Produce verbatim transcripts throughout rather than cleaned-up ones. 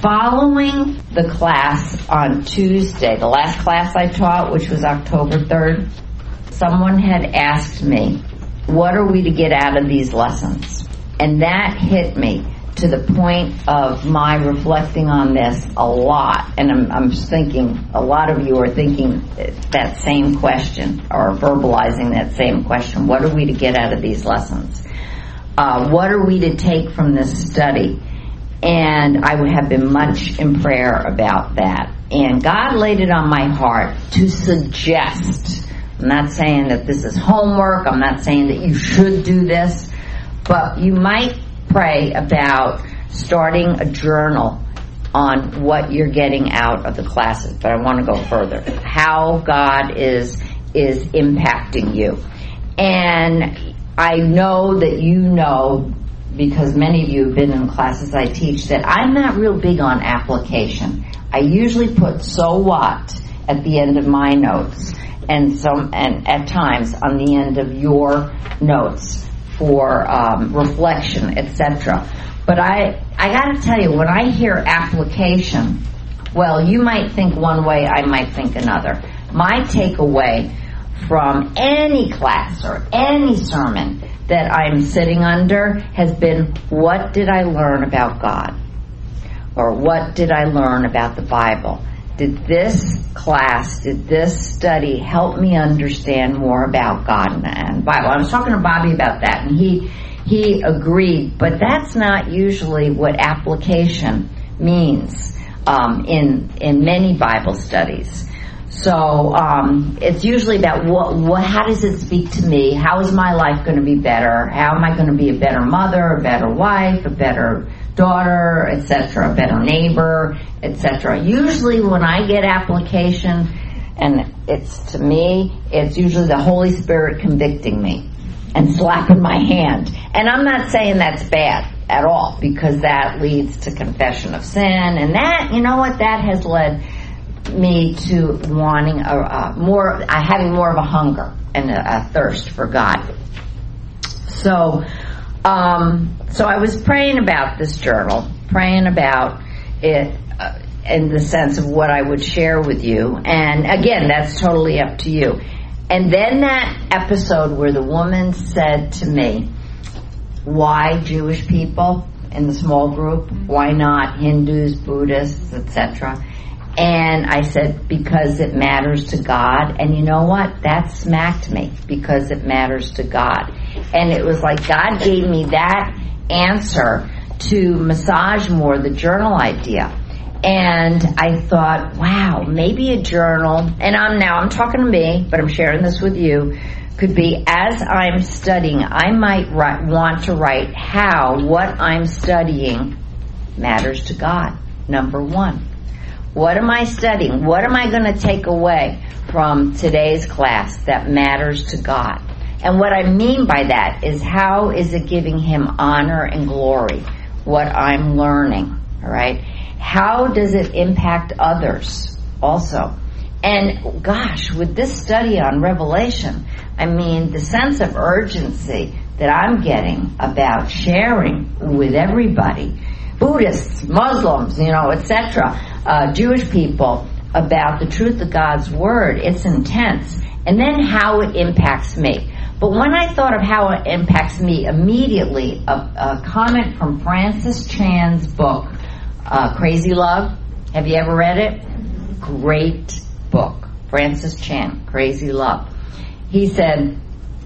following the class on Tuesday, the last class I taught, which was October third, someone had asked me, what are we to get out of these lessons? And that hit me to the point of my reflecting on this a lot. And I'm, I'm thinking, a lot of you are thinking that same question, or verbalizing that same question. What are we to get out of these lessons? Uh, what are we to take from this study? And I have been much in prayer about that. And God laid it on my heart to suggest. I'm not saying that this is homework. I'm not saying that you should do this. But you might pray about starting a journal on what you're getting out of the classes. But I want to go further. How God is is impacting you. And I know that you know, because many of you have been in classes I teach, that I'm not real big on application. I usually put so what at the end of my notes, and some, and at times on the end of your notes for um, reflection, et cetera. But I, I got to tell you, when I hear application, well, you might think one way, I might think another. My takeaway from any class or any sermon that I'm sitting under has been, what did I learn about God? Or what did I learn about the Bible? Did this class, did this study help me understand more about God and the Bible? I was talking to Bobby about that, and he he agreed, but that's not usually what application means um, in in many Bible studies. So um, it's usually about what, what, how does it speak to me? How is my life going to be better? How am I going to be a better mother, a better wife, a better daughter, et cetera, a better neighbor, et cetera. Usually when I get application, and it's to me, it's usually the Holy Spirit convicting me and slapping my hand. And I'm not saying that's bad at all, because that leads to confession of sin, and that, you know what, that has led me to wanting a, a more, uh, having more of a hunger and a, a thirst for God. So, um, so I was praying about this journal, praying about it uh, in the sense of what I would share with you. And again, that's totally up to you. And then that episode where the woman said to me, why Jewish people in the small group? Why not Hindus, Buddhists, et cetera? And I said, because it matters to God. And you know what? That smacked me, because it matters to God. And it was like God gave me that answer to massage more the journal idea. And I thought, wow, maybe a journal, and I'm now I'm talking to me, but I'm sharing this with you, could be, as I'm studying, I might write, want to write how what I'm studying matters to God. Number one. What am I studying? What am I going to take away from today's class that matters to God? And what I mean by that is, how is it giving Him honor and glory, what I'm learning, all right? How does it impact others also? And gosh, with this study on Revelation, I mean, the sense of urgency that I'm getting about sharing with everybody, Buddhists, Muslims, you know, et cetera, uh, Jewish people, about the truth of God's Word, it's intense. And then how it impacts me. But when I thought of how it impacts me, immediately, a, a comment from Francis Chan's book, uh, Crazy Love. Have you ever read it? Great book. Francis Chan, Crazy Love. He said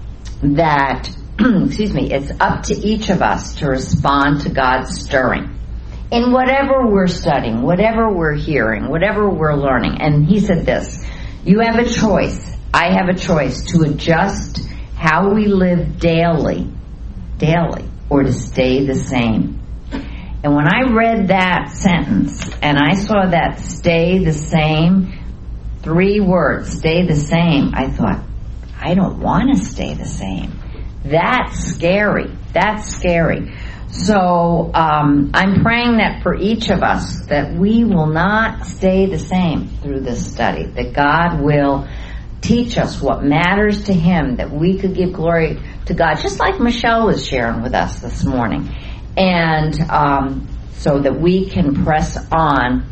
that, excuse me, it's up to each of us to respond to God's stirring in whatever we're studying, whatever we're hearing, whatever we're learning. And he said this, you have a choice, I have a choice to adjust how we live daily, daily, or to stay the same. And when I read that sentence, and I saw that stay the same, three words, stay the same, I thought, I don't want to stay the same. That's scary. That's scary. So um, I'm praying that for each of us, that we will not stay the same through this study, that God will teach us what matters to Him, that we could give glory to God, just like Michelle was sharing with us this morning. And um, so that we can press on,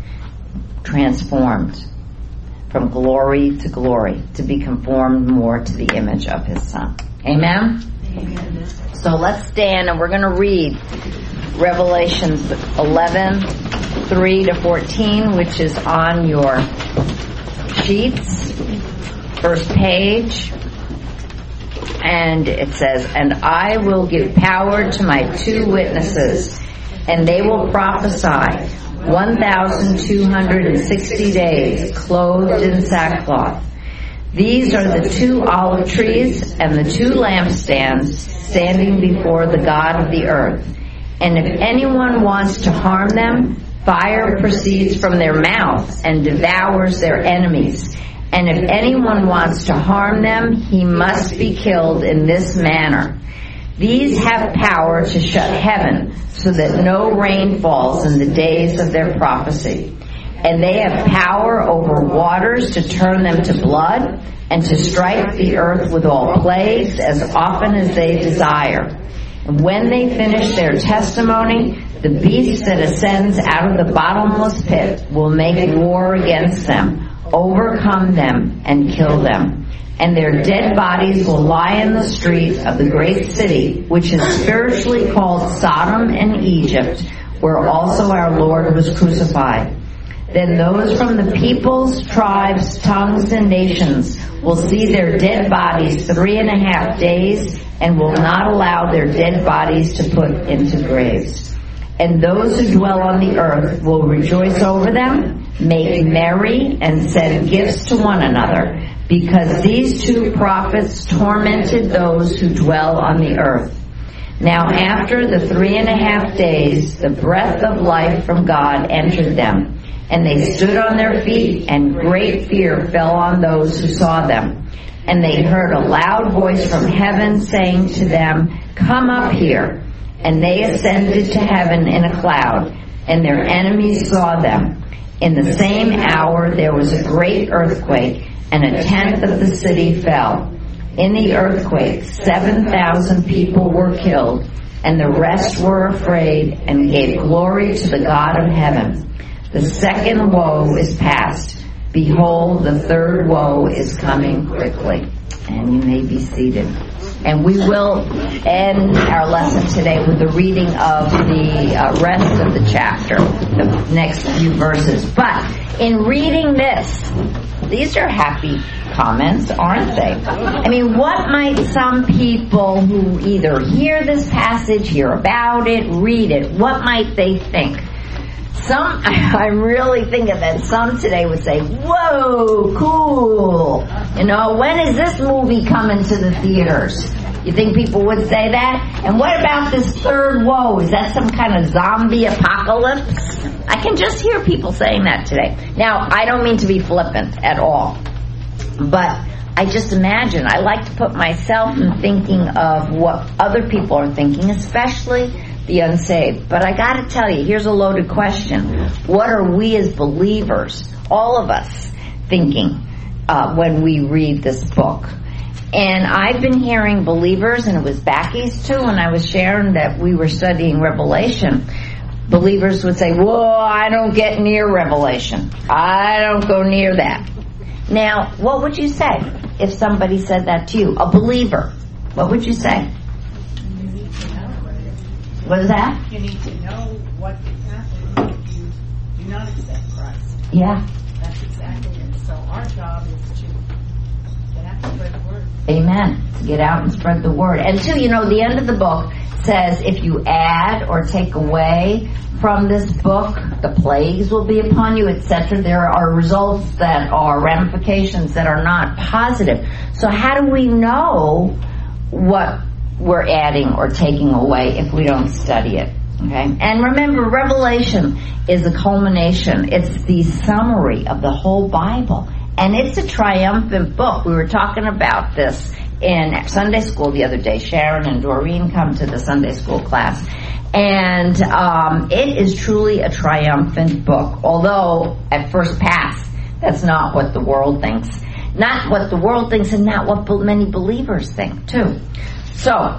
transformed from glory to glory, to be conformed more to the image of His Son. Amen? Amen. So let's stand and we're going to read Revelations eleven, three to fourteen, which is on your sheets, first page. And it says, "And I will give power to my two witnesses, and they will prophesy one thousand two hundred sixty days, clothed in sackcloth. These are the two olive trees and the two lampstands standing before the God of the earth. And if anyone wants to harm them, fire proceeds from their mouth and devours their enemies. And if anyone wants to harm them, he must be killed in this manner. These have power to shut heaven so that no rain falls in the days of their prophecy. And they have power over waters to turn them to blood and to strike the earth with all plagues as often as they desire. And when they finish their testimony, the beast that ascends out of the bottomless pit will make war against them, overcome them, and kill them. And their dead bodies will lie in the street of the great city, which is spiritually called Sodom and Egypt, where also our Lord was crucified. Then those from the peoples, tribes, tongues, and nations will see their dead bodies three and a half days and will not allow their dead bodies to put into graves. And those who dwell on the earth will rejoice over them, make merry, and send gifts to one another, because these two prophets tormented those who dwell on the earth. Now after the three and a half days, the breath of life from God entered them, and they stood on their feet, and great fear fell on those who saw them. And they heard a loud voice from heaven saying to them, "Come up here." And they ascended to heaven in a cloud, and their enemies saw them. In the same hour there was a great earthquake, and a tenth of the city fell. In the earthquake, seven thousand people were killed, and the rest were afraid and gave glory to the God of heaven. The second woe is past. Behold, the third woe is coming quickly. And you may be seated. And we will end our lesson today with the reading of the uh, rest of the chapter, the next few verses. But in reading this, these are happy comments, aren't they? I mean, what might some people who either hear this passage, hear about it, read it, what might they think? Some, I'm really thinking that some today would say, "Whoa, cool. You know, when is this movie coming to the theaters?" You think people would say that? And what about this third woe? Is that some kind of zombie apocalypse? I can just hear people saying that today. Now, I don't mean to be flippant at all, but I just imagine, I like to put myself in thinking of what other people are thinking, especially the unsaved. But I gotta tell you, here's a loaded question. What are we as believers, all of us, thinking uh, when we read this book? And I've been hearing believers, and it was Backy's too, when I was sharing that we were studying Revelation, believers would say, "Whoa, I don't get near Revelation. I don't go near that." Now, what would you say if somebody said that to you? A believer. What would you say? What is that? You need to know what is happening if you do not accept Christ. Yeah. That's exactly it. So our job is to get out and spread the word. Amen. To get out and spread the word. And two, you know, the end of the book says if you add or take away from this book, the plagues will be upon you, et cetera. There are results that are ramifications that are not positive. So how do we know what we're adding or taking away if we don't study it? Okay? And remember, Revelation is a culmination. It's the summary of the whole Bible. And it's a triumphant book. We were talking about this in Sunday school the other day. Sharon and Doreen come to the Sunday school class. And um, it is truly a triumphant book. Although, at first pass, that's not what the world thinks. Not what the world thinks and not what many believers think, too. So,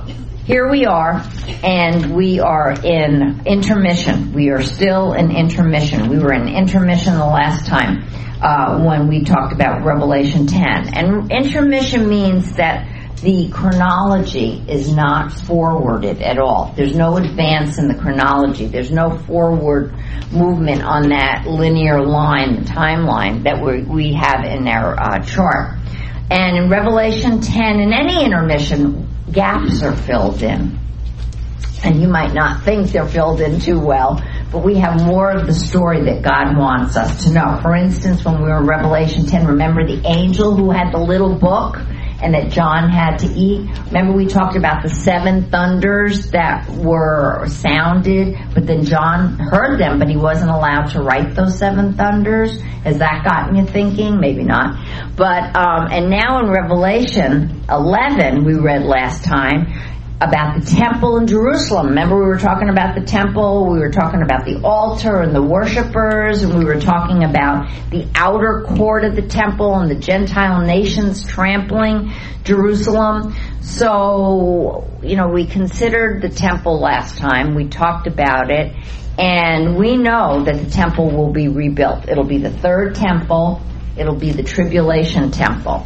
here we are, and we are in intermission. We are still in intermission. We were in intermission the last time uh, when we talked about Revelation ten. And intermission means that the chronology is not forwarded at all. There's no advance in the chronology. There's no forward movement on that linear line, the timeline that we we have in our uh, chart. And in Revelation ten, in any intermission, gaps are filled in. And you might not think they're filled in too well, but we have more of the story that God wants us to know. For instance, when we were in Revelation ten, remember the angel who had the little book and that John had to eat? Remember we talked about the seven thunders that were sounded, but then John heard them, but he wasn't allowed to write those seven thunders. Has that gotten you thinking? Maybe not. But, um, and now in Revelation eleven, we read last time, about the temple in Jerusalem. Remember we were talking about the temple, we were talking about the altar and the worshipers, and we were talking about the outer court of the temple and the Gentile nations trampling Jerusalem. So, you know, we considered the temple last time, we talked about it, and we know that the temple will be rebuilt. It'll be the third temple, it'll be the tribulation temple.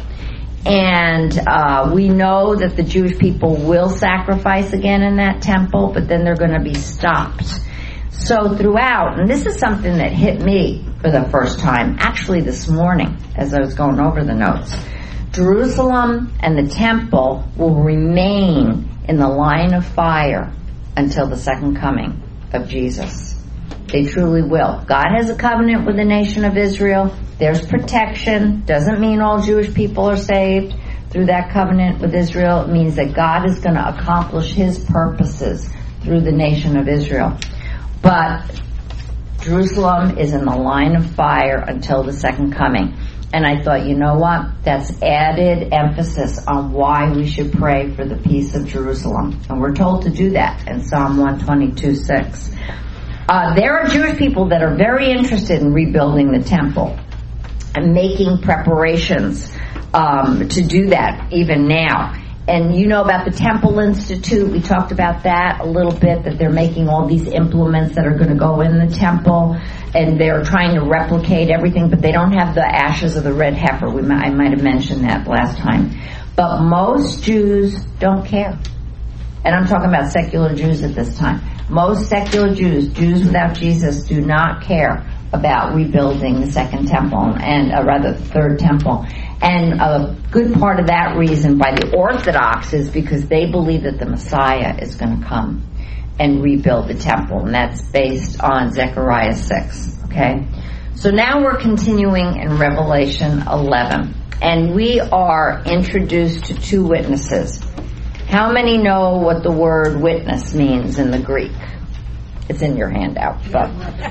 And uh, we know that the Jewish people will sacrifice again in that temple, but then they're going to be stopped. So throughout, and this is something that hit me for the first time, actually this morning as I was going over the notes, Jerusalem and the temple will remain in the line of fire until the second coming of Jesus. They truly will. God has a covenant with the nation of Israel. There's protection. Doesn't mean all Jewish people are saved through that covenant with Israel. It means that God is going to accomplish His purposes through the nation of Israel. But Jerusalem is in the line of fire until the second coming. And I thought, you know what? That's added emphasis on why we should pray for the peace of Jerusalem. And we're told to do that in Psalm one twenty-two six. Uh, there are Jewish people that are very interested in rebuilding the temple and making preparations um, to do that even now. And you know about the Temple Institute. We talked about that a little bit, that they're making all these implements that are going to go in the temple, and they're trying to replicate everything, but they don't have the ashes of the red heifer. We might, I might have mentioned that last time. But most Jews don't care. And I'm talking about secular Jews at this time. Most secular Jews, Jews without Jesus, do not care about rebuilding the second temple, and uh, rather the third temple. And a good part of that reason by the Orthodox is because they believe that the Messiah is going to come and rebuild the temple, and that's based on Zechariah six. Okay, so now we're continuing in Revelation eleven, and we are introduced to two witnesses. How many know what the word witness means in the Greek? It's in your handout. But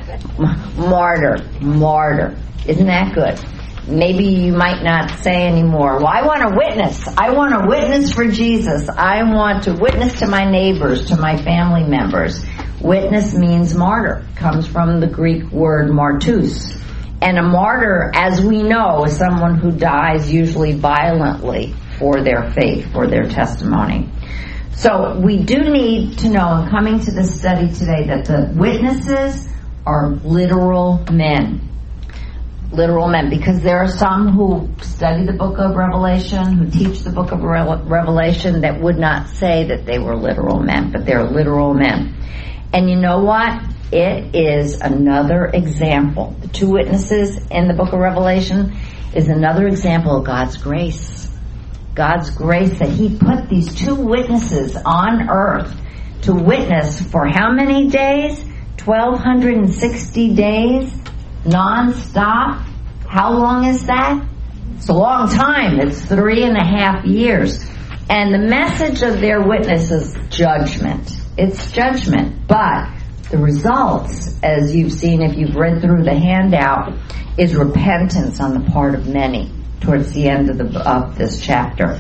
martyr, martyr. Isn't that good? Maybe you might not say anymore, well, I want to witness. I want to witness for Jesus. I want to witness to my neighbors, to my family members. Witness means martyr. Comes from the Greek word martus. And a martyr, as we know, is someone who dies usually violently for their faith, for their testimony. So we do need to know, in coming to this study today, that the witnesses are literal men. Literal men, because there are some who study the book of Revelation, who teach the book of Re- Revelation, that would not say that they were literal men, but they're literal men. And you know what? It is another example. The two witnesses in the book of Revelation is another example of God's grace. God's grace that He put these two witnesses on earth to witness for how many days? twelve sixty days? Non-stop? How long is that? It's a long time. It's three and a half years. And the message of their witness is judgment. It's judgment. But the results, as you've seen if you've read through the handout, is repentance on the part of many towards the end of, the, of this chapter.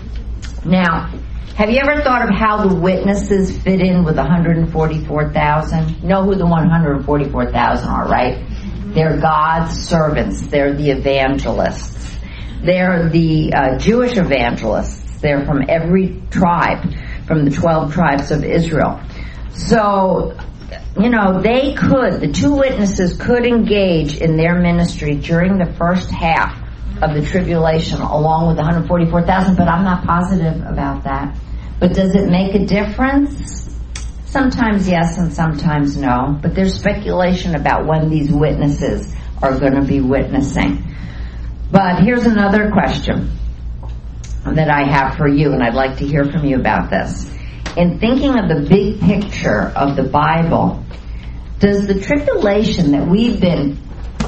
Now, have you ever thought of how the witnesses fit in with one hundred forty-four thousand? You know who the one hundred forty-four thousand are, right? They're God's servants. They're the evangelists. They're the uh, Jewish evangelists. They're from every tribe. from the twelve tribes of Israel. So, you know, they could, the two witnesses could engage in their ministry during the first half of the tribulation along with one hundred forty-four thousand, but I'm not positive about that. But does it make a difference? Sometimes yes and sometimes no. But there's speculation about when these witnesses are going to be witnessing. But here's another question that I have for you, and I'd like to hear from you about this. In thinking of the big picture of the Bible, does the tribulation that we've been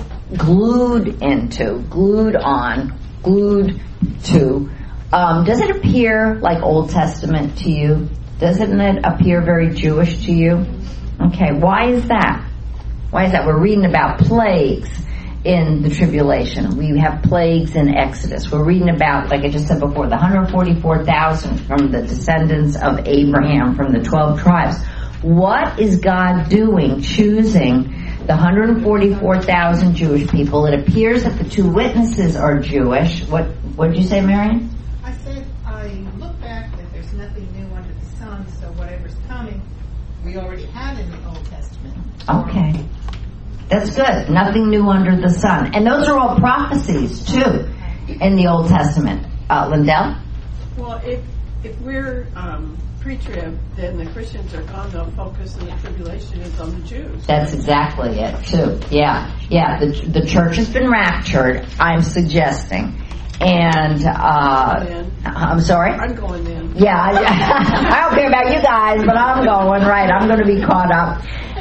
glued into, glued on, glued to, um, does it appear like Old Testament to you? Doesn't it appear very Jewish to you? Okay, why is that? Why is that? We're reading about plagues in the tribulation. We have plagues in Exodus. We're reading about, like I just said before, the one hundred forty-four thousand from the descendants of Abraham from the twelve tribes. What is God doing choosing the one hundred forty-four thousand Jewish people? It appears that the two witnesses are Jewish. What what did you say, Marion? I said, I look back that there's nothing new under the sun, so whatever's coming, we already had in the Old Testament. Okay. That's good. Nothing new under the sun. And those are all prophecies, too, in the Old Testament. Uh, Lindell? Well, if if we're um, pre-trib, then the Christians are gone. The focus of the tribulation is on the Jews. That's exactly it, too. Yeah. Yeah, the, the church has been raptured, I'm suggesting. And, uh, I'm sorry? I'm going in. Yeah, I, I don't care about you guys, but I'm going, right, I'm going to be caught up.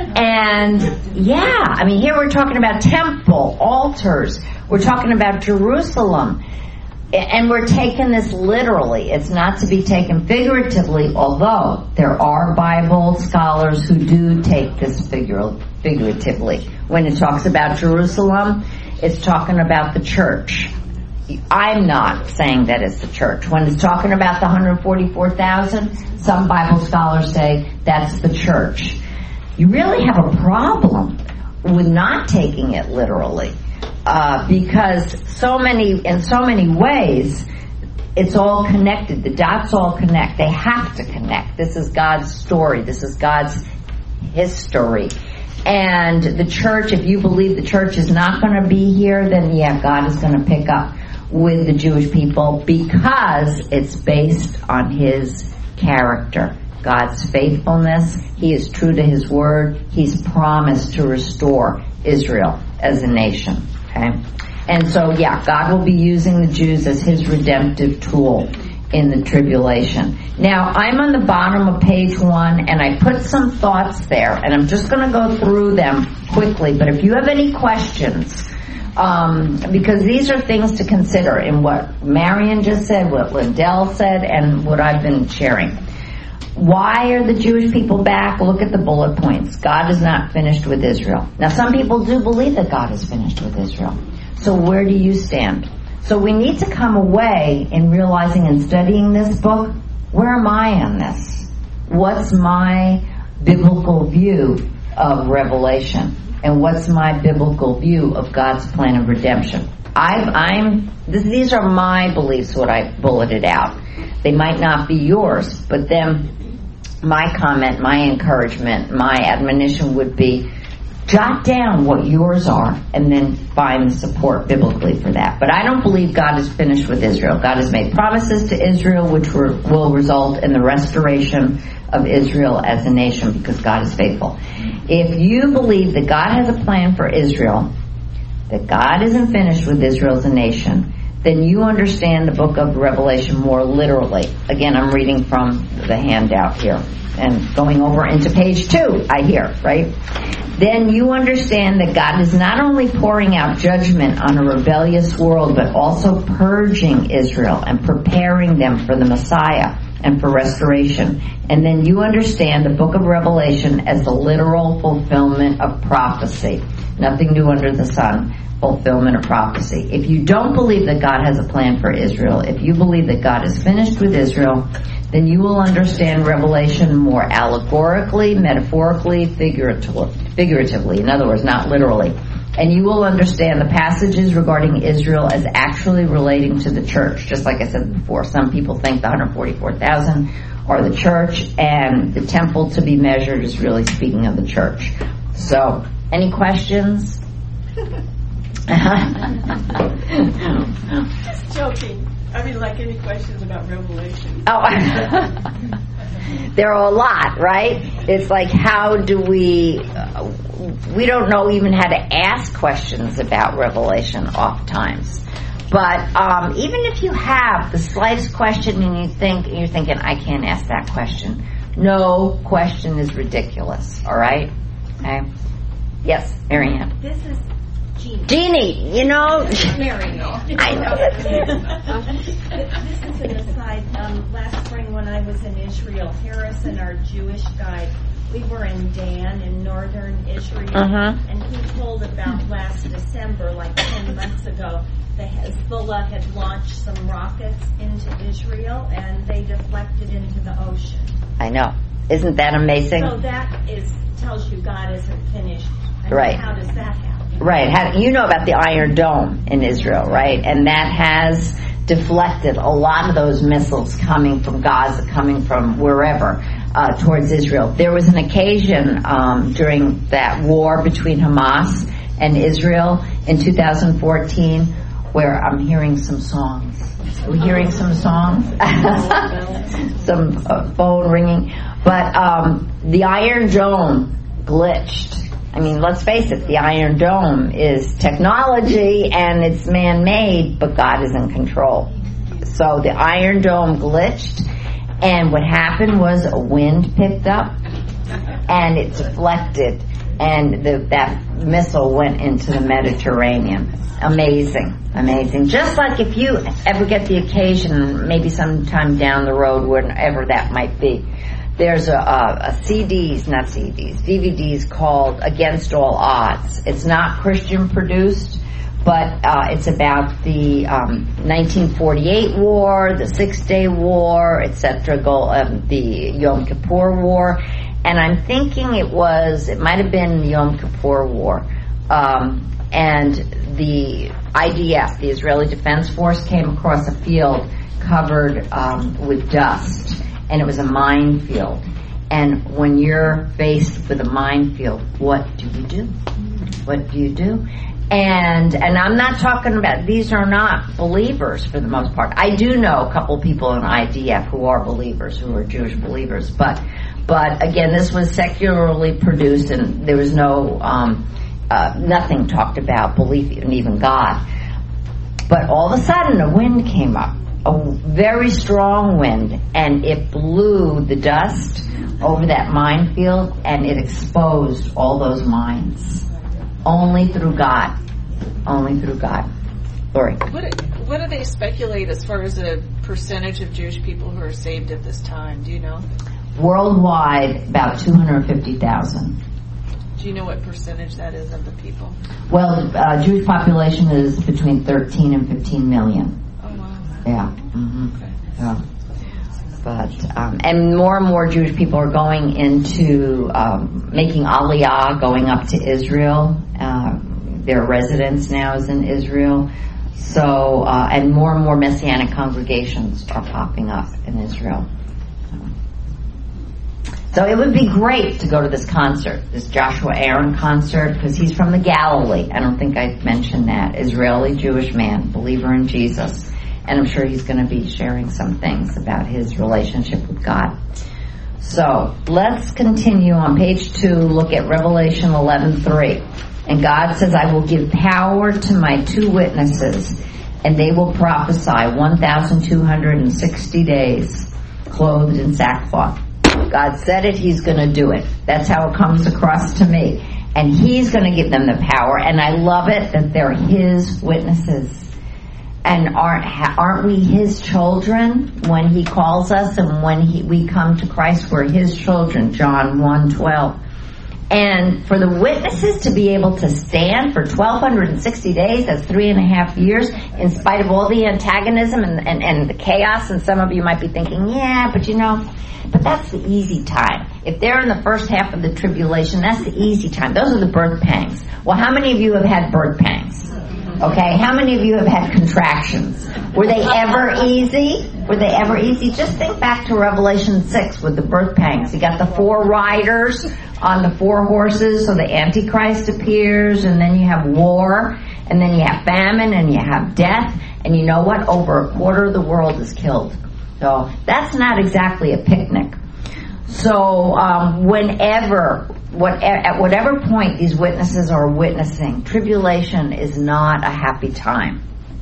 And, yeah, I mean, here we're talking about temple, altars, we're talking about Jerusalem, and we're taking this literally. It's not to be taken figuratively, although there are Bible scholars who do take this figure, figuratively. When it talks about Jerusalem, it's talking about the church. I'm not saying that it's the church. When it's talking about the one hundred forty-four thousand, some Bible scholars say that's the church. You really have a problem with not taking it literally, uh, because so many, in so many ways, it's all connected. The dots all connect. They have to connect. This is God's story. This is God's history. And the church, if you believe the church is not going to be here, then yeah, God is going to pick up with the Jewish people because it's based on His character. God's faithfulness. He is true to His word. He's promised to restore Israel as a nation. Okay? And so, yeah, God will be using the Jews as His redemptive tool in the tribulation. Now, I'm on the bottom of page one, and I put some thoughts there, and I'm just going to go through them quickly. But if you have any questions, um, because these are things to consider in what Marion just said, what Lindell said, and what I've been sharing. Why are the Jewish people back? Look at the bullet points. God is not finished with Israel. Now, some people do believe that God is finished with Israel. So where do you stand? So we need to come away in realizing and studying this book, where am I on this? What's my biblical view of Revelation? And what's my biblical view of God's plan of redemption? I've, I'm, this, these are my beliefs, what I bulleted out. They might not be yours, but then my comment, my encouragement, my admonition would be jot down what yours are and then find support biblically for that. But I don't believe God is finished with Israel. God has made promises to Israel which were, will result in the restoration of Israel as a nation because God is faithful. If you believe that God has a plan for Israel, that God isn't finished with Israel as a nation, then you understand the book of Revelation more literally. Again, I'm reading from the handout here and going over into page two, I hear, right? Then you understand that God is not only pouring out judgment on a rebellious world, but also purging Israel and preparing them for the Messiah and for restoration. And then you understand the book of Revelation as the literal fulfillment of prophecy. Nothing new under the sun. Fulfillment of prophecy. If you don't believe that God has a plan for Israel, if you believe that God is finished with Israel, then you will understand Revelation more allegorically, metaphorically, figuratively, figuratively, in other words, not literally. And you will understand the passages regarding Israel as actually relating to the church. Just like I said before, some people think the one hundred forty-four thousand or the church, and the temple to be measured is really speaking of the church. So, any questions? Just joking. I mean, like any questions about Revelation? Oh, there are a lot, right? It's like, how do we, uh, we don't know even how to ask questions about Revelation oftentimes. But um, even if you have the slightest question and you think, you're thinking, I can't ask that question. No question is ridiculous, all right? Okay. Yes, Marianne. This is Jeannie. Jeannie, you know. Mary. I know. This is an aside. Um, last spring when I was in Israel, Harrison, our Jewish guide, we were in Dan in northern Israel, Uh-huh. and he told about last December, like ten months ago, the Hezbollah had launched some rockets into Israel, and they deflected into the ocean. I know. Isn't that amazing? So that is tells you God isn't finished. I mean, Right. How does that happen? Right. How, you know about the Iron Dome in Israel, right? And that has deflected a lot of those missiles coming from Gaza, coming from wherever, uh, towards Israel. There was an occasion um, during that war between Hamas and Israel in two thousand fourteen where I'm hearing some songs. Are we hearing some songs? Some uh, phone ringing. But um, the Iron Dome glitched. I mean, let's face it, the Iron Dome is technology and it's man-made, but God is in control. So the Iron Dome glitched, and what happened was a wind picked up and it deflected, and the, that missile went into the Mediterranean. Amazing, amazing. Just like if you ever get the occasion, maybe sometime down the road, whenever that might be, there's a, a, a C Ds, not C Ds, D V Ds called Against All Odds. It's not Christian produced, but uh, it's about the um, nineteen forty-eight war, the Six-Day War, et cetera, um, the Yom Kippur War. And I'm thinking it was, it might have been the Yom Kippur War. Um, and the I D F, the Israeli Defense Force, came across a field covered um, with dust. And it was a minefield. And when you're faced with a minefield, what do you do? What do you do? And and I'm not talking about, these are not believers for the most part. I do know a couple people in I D F who are believers, who are Jewish believers. But but again, this was secularly produced, and there was no um, uh, nothing talked about belief in even God. But all of a sudden, a wind came up. A very strong wind, and it blew the dust over that minefield, and it exposed all those mines. Only through God. Only through God. Lori. What, what do they speculate as far as the percentage of Jewish people who are saved at this time? Do you know? Worldwide, about two hundred fifty thousand. Do you know what percentage that is of the people? Well, the uh, Jewish population is between thirteen and fifteen million. Yeah. Mm-hmm. Okay. Yeah. But um, and more and more Jewish people are going into um, making Aliyah, going up to Israel. Uh, their residence now is in Israel. So uh, and more and more Messianic congregations are popping up in Israel. So it would be great to go to this concert, this Joshua Aaron concert, because he's from the Galilee. I don't think I mentioned that. Israeli Jewish man, believer in Jesus. And I'm sure he's going to be sharing some things about his relationship with God. So let's continue on page two. Look at Revelation eleven three. And God says, I will give power to my two witnesses, and they will prophesy one thousand two hundred sixty days, clothed in sackcloth. God said it, he's going to do it. That's how it comes across to me. And he's going to give them the power. And I love it that they're his witnesses. And aren't aren't we his children when he calls us, and when he, we come to Christ, we're his children, John one twelve. And for the witnesses to be able to stand for twelve sixty days, that's three and a half years, in spite of all the antagonism and, and, and the chaos, and some of you might be thinking, yeah, but you know, but that's the easy time. If they're in the first half of the tribulation, that's the easy time. Those are the birth pangs. Well, how many of you have had birth pangs? Okay, how many of you have had contractions? Were they ever easy? Were they ever easy? Just think back to Revelation six with the birth pangs. You got the four riders on the four horses, so the Antichrist appears, and then you have war, and then you have famine, and you have death, and you know what? Over a quarter of the world is killed. So that's not exactly a picnic. So um, whenever, what, at whatever point these witnesses are witnessing, tribulation is not a happy time,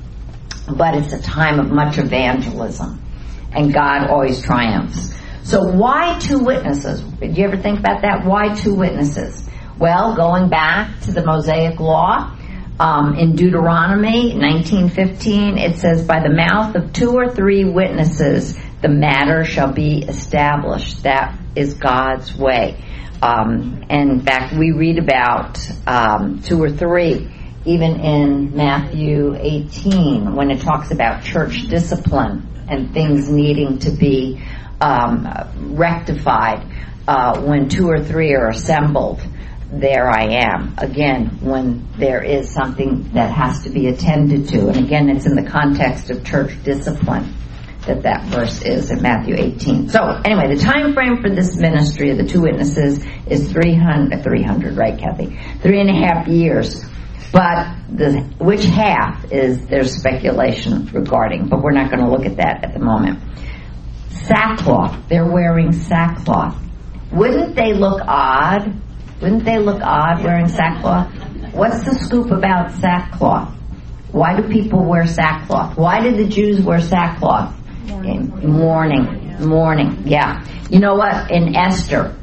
but it's a time of much evangelism, and God always triumphs. So why two witnesses? Did you ever think about that? Why two witnesses? Well, going back to the Mosaic Law, um, in Deuteronomy nineteen fifteen, it says, by the mouth of two or three witnesses, the matter shall be established. That is God's way. Um, and in fact, we read about um, two or three, even in Matthew eighteen, when it talks about church discipline and things needing to be um, rectified. Uh, when two or three are assembled, there I am. Again, when there is something that has to be attended to. And again, it's in the context of church discipline that that verse is in Matthew eighteen. So anyway, the time frame for this ministry of the two witnesses is three hundred, three hundred, right, Kathy? Three and a half years. But the, which half is there's speculation regarding, but we're not going to look at that at the moment. Sackcloth. They're wearing sackcloth. Wouldn't they look odd? Wouldn't they look odd wearing sackcloth? What's the scoop about sackcloth? Why do people wear sackcloth? Why did the Jews wear sackcloth? Mourning. Mourning. Mourning. Yeah. You know what? In Esther,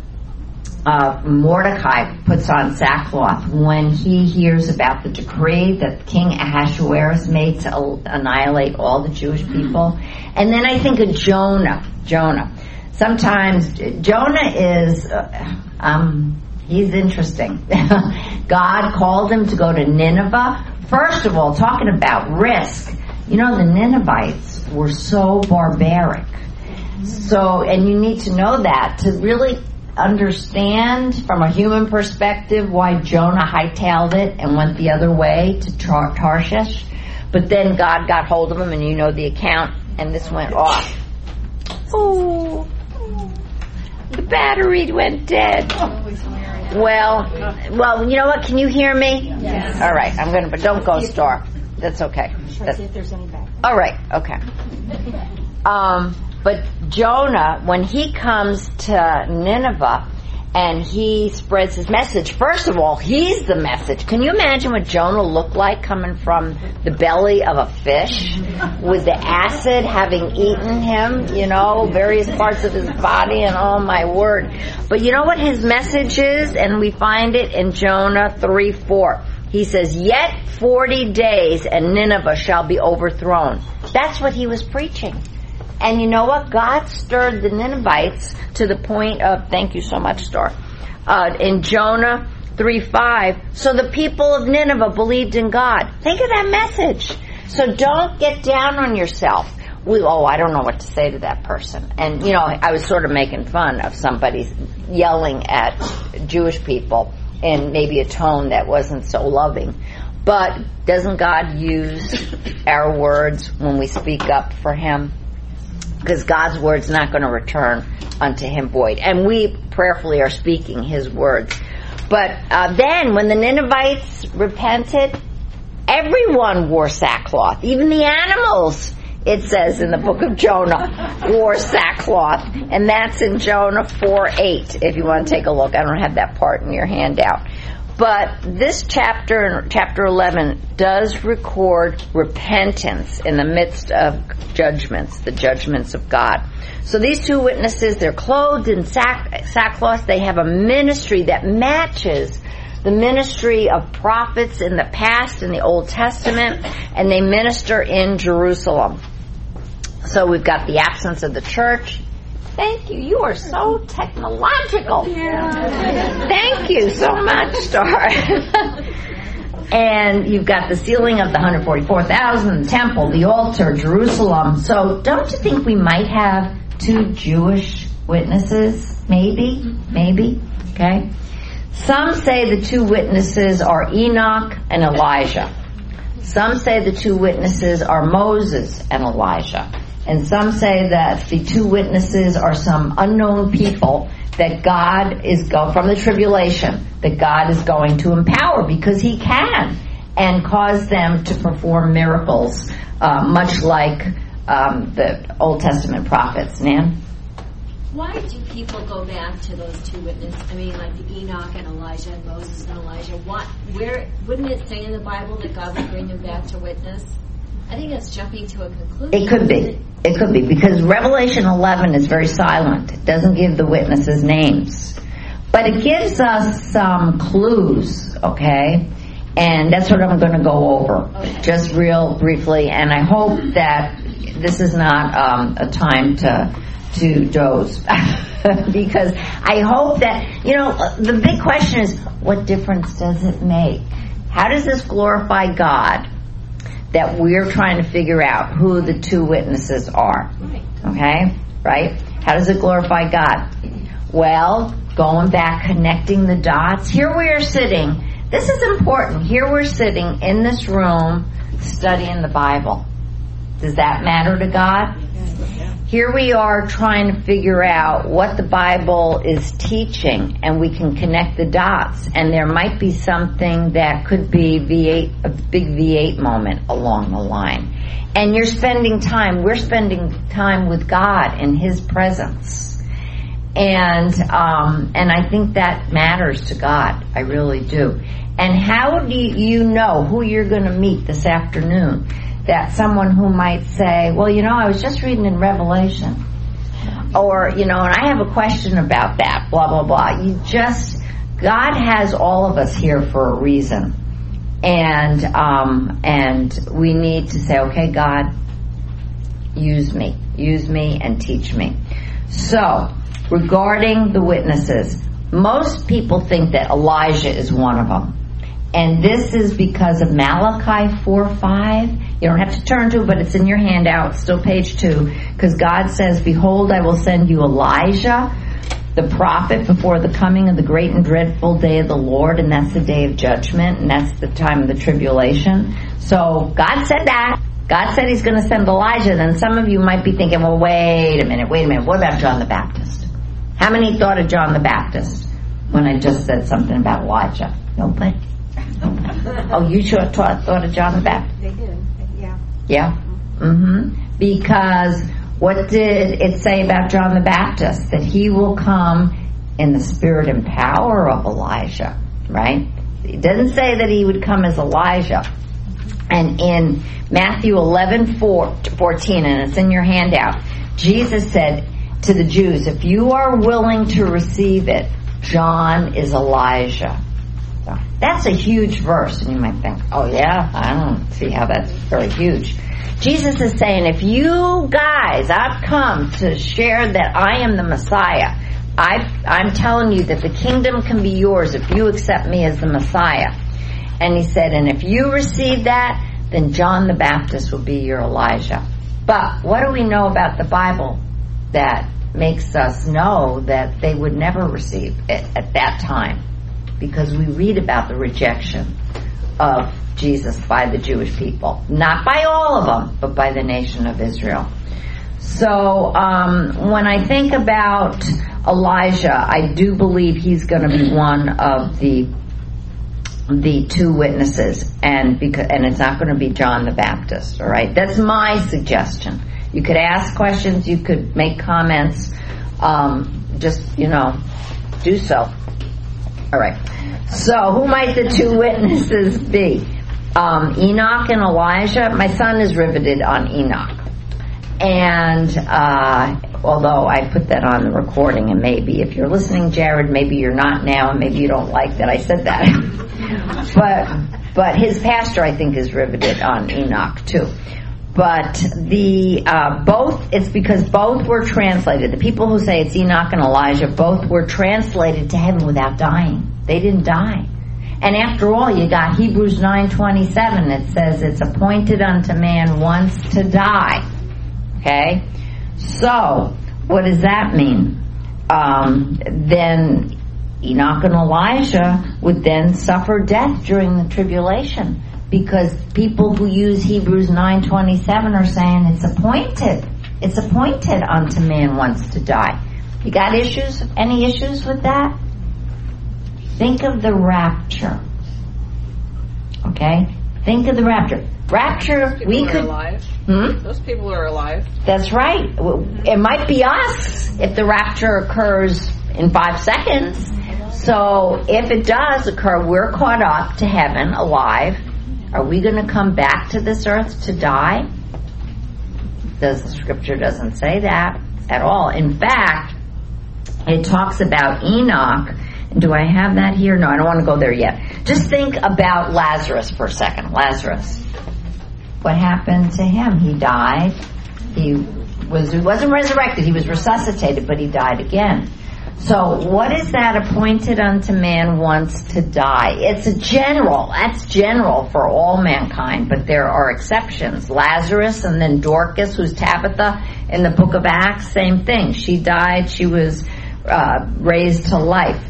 uh, Mordecai puts on sackcloth when he hears about the decree that King Ahasuerus made to annihilate all the Jewish people. And then I think of Jonah. Jonah. Sometimes Jonah is, uh, um, he's interesting. God called him to go to Nineveh. First of all, talking about risk. You know, the Ninevites were so barbaric. So, and you need to know that to really understand from a human perspective why Jonah hightailed it and went the other way to Tar- Tarshish. But then God got hold of him, and you know the account, and this went off. Oh, the battery went dead. Well, well, you know what? Can you hear me? Yes. All right, I'm gonna, but don't go, Star. That's okay. That's, See if there's any back. all right, okay. Um, but Jonah, when he comes to Nineveh and he spreads his message, first of all, he's the message. Can you imagine what Jonah looked like coming from the belly of a fish with the acid having eaten him, you know, various parts of his body, and oh my word. But you know what his message is? And we find it in Jonah three four. He says, yet forty days and Nineveh shall be overthrown. That's what he was preaching. And you know what? God stirred the Ninevites to the point of, thank you so much, Star, uh, in Jonah three five, so the people of Nineveh believed in God. Think of that message. So don't get down on yourself. We, oh, I don't know what to say to that person. And, you know, I was sort of making fun of somebody yelling at Jewish people in maybe a tone that wasn't so loving. But doesn't God use our words when we speak up for Him? Because God's word's not going to return unto Him void. And we prayerfully are speaking His words. But uh, then when the Ninevites repented, everyone wore sackcloth. Even the animals, it says in the book of Jonah, wore sackcloth. And that's in Jonah four eight, if you want to take a look. I don't have that part in your handout. But this chapter, chapter eleven, does record repentance in the midst of judgments, the judgments of God. So these two witnesses, they're clothed in sack, sackcloth. They have a ministry that matches the ministry of prophets in the past, in the Old Testament, and they minister in Jerusalem. So we've got the absence of the church. Thank you. You are so technological. Yeah. Thank you so much, Star. And you've got the sealing of the one hundred forty-four thousand, the temple, the altar, Jerusalem. So don't you think we might have two Jewish witnesses? Maybe, maybe. Okay. Some say the two witnesses are Enoch and Elijah. Some say the two witnesses are Moses and Elijah. And some say that the two witnesses are some unknown people that God is go from the tribulation, that God is going to empower because He can, and cause them to perform miracles, uh, much like um, the Old Testament prophets. Nan? Why do people go back to those two witnesses? I mean, like the Enoch and Elijah and Moses and Elijah. What? Where? Wouldn't it say in the Bible that God would bring them back to witness? I think that's jumping to a conclusion. It could be. It could be, because Revelation eleven is very silent. It doesn't give the witnesses names. But it gives us some clues, okay? And that's what I'm going to go over, okay, just real briefly. And I hope that this is not um, a time to to doze. Because I hope that, you know, the big question is, what difference does it make? How does this glorify God? That we're trying to figure out who the two witnesses are. Okay? Right? How does it glorify God? Well, going back, connecting the dots. Here we are sitting. This is important. Here we're sitting in this room studying the Bible. Does that matter to God? Here we are trying to figure out what the Bible is teaching, and we can connect the dots, and there might be something that could be V eight, a big V eight moment along the line. And you're spending time, we're spending time with God in His presence. And um, and I think that matters to God. I really do. And how do you know who you're going to meet this afternoon? That someone who might say, well, you know, I was just reading in Revelation. Or, you know, and I have a question about that, blah, blah, blah. You just, God has all of us here for a reason. And, um, and we need to say, okay, God, use me. Use me and teach me. So, regarding the witnesses, most people think that Elijah is one of them. And this is because of Malachi four five. You don't have to turn to it, but it's in your handout. It's still page two. Because God says, behold, I will send you Elijah, the prophet, before the coming of the great and dreadful day of the Lord. And that's the day of judgment. And that's the time of the tribulation. So God said that. God said He's going to send Elijah. Then some of you might be thinking, well, wait a minute, wait a minute. What about John the Baptist? How many thought of John the Baptist when I just said something about Elijah? Nobody? Oh, you sure thought, thought of John the Baptist? They did, yeah. Yeah? Mm-hmm. Because what did it say about John the Baptist? That he will come in the spirit and power of Elijah, right? It doesn't say that he would come as Elijah. And in Matthew eleven fourteen, and it's in your handout, Jesus said to the Jews, if you are willing to receive it, John is Elijah. So that's a huge verse, and you might think, oh yeah, I don't see how that's very huge. Jesus is saying, if you guys, I've come to share that I am the Messiah. I've, I'm telling you that the kingdom can be yours if you accept me as the Messiah. And he said, and if you receive that, then John the Baptist will be your Elijah. But what do we know about the Bible that makes us know that they would never receive it at that time? Because we read about the rejection of Jesus by the Jewish people. Not by all of them, but by the nation of Israel. So um, when I think about Elijah, I do believe he's going to be one of the the two witnesses, and because and it's not going to be John the Baptist. All right, that's my suggestion. You could ask questions, you could make comments. Um, just you know, do so. All right. So, who might the two witnesses be? Um, Enoch and Elijah. My son is riveted on Enoch. And uh, although I put that on the recording, and maybe if you're listening, Jared, maybe you're not now, and maybe you don't like that I said that. but but his pastor, I think, is riveted on Enoch too. But the uh, both, it's because both were translated. The people who say it's Enoch and Elijah, both were translated to heaven without dying. They didn't die. And after all, you got Hebrews nine twenty-seven that says it's appointed unto man once to die. Okay? So, what does that mean? Um, then Enoch and Elijah would then suffer death during the tribulation. Because people who use Hebrews nine twenty-seven are saying it's appointed. It's appointed unto man once to die. You got issues? Any issues with that? Think of the rapture. Okay? Think of the rapture. Rapture, People we are could... alive. Hmm? Those people are alive. That's right. It might be us if the rapture occurs in five seconds. So if it does occur, we're caught up to heaven alive. Are we going to come back to this earth to die? The scripture doesn't say that at all. In fact, it talks about Enoch. Do I have that here? No, I don't want to go there yet. Just think about Lazarus for a second. Lazarus. What happened to him? He died. He was, he wasn't resurrected. He was resuscitated, but he died again. So what is that appointed unto man once to die? It's a general. That's general for all mankind, but there are exceptions. Lazarus and then Dorcas, who's Tabitha in the book of Acts, same thing. She died. She was uh, raised to life.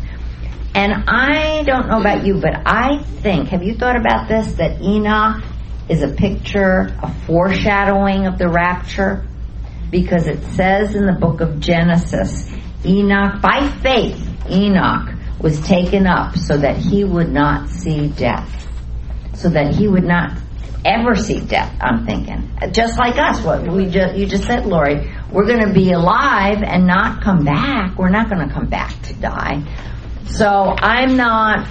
And I don't know about you, but I think, have you thought about this, that Enoch is a picture, a foreshadowing of the rapture? Because it says in the book of Genesis, Enoch, by faith, Enoch was taken up so that he would not see death. So that he would not ever see death, I'm thinking. Just like us, what we just, you just said, Lori, we're going to be alive and not come back. We're not going to come back to die. So I'm not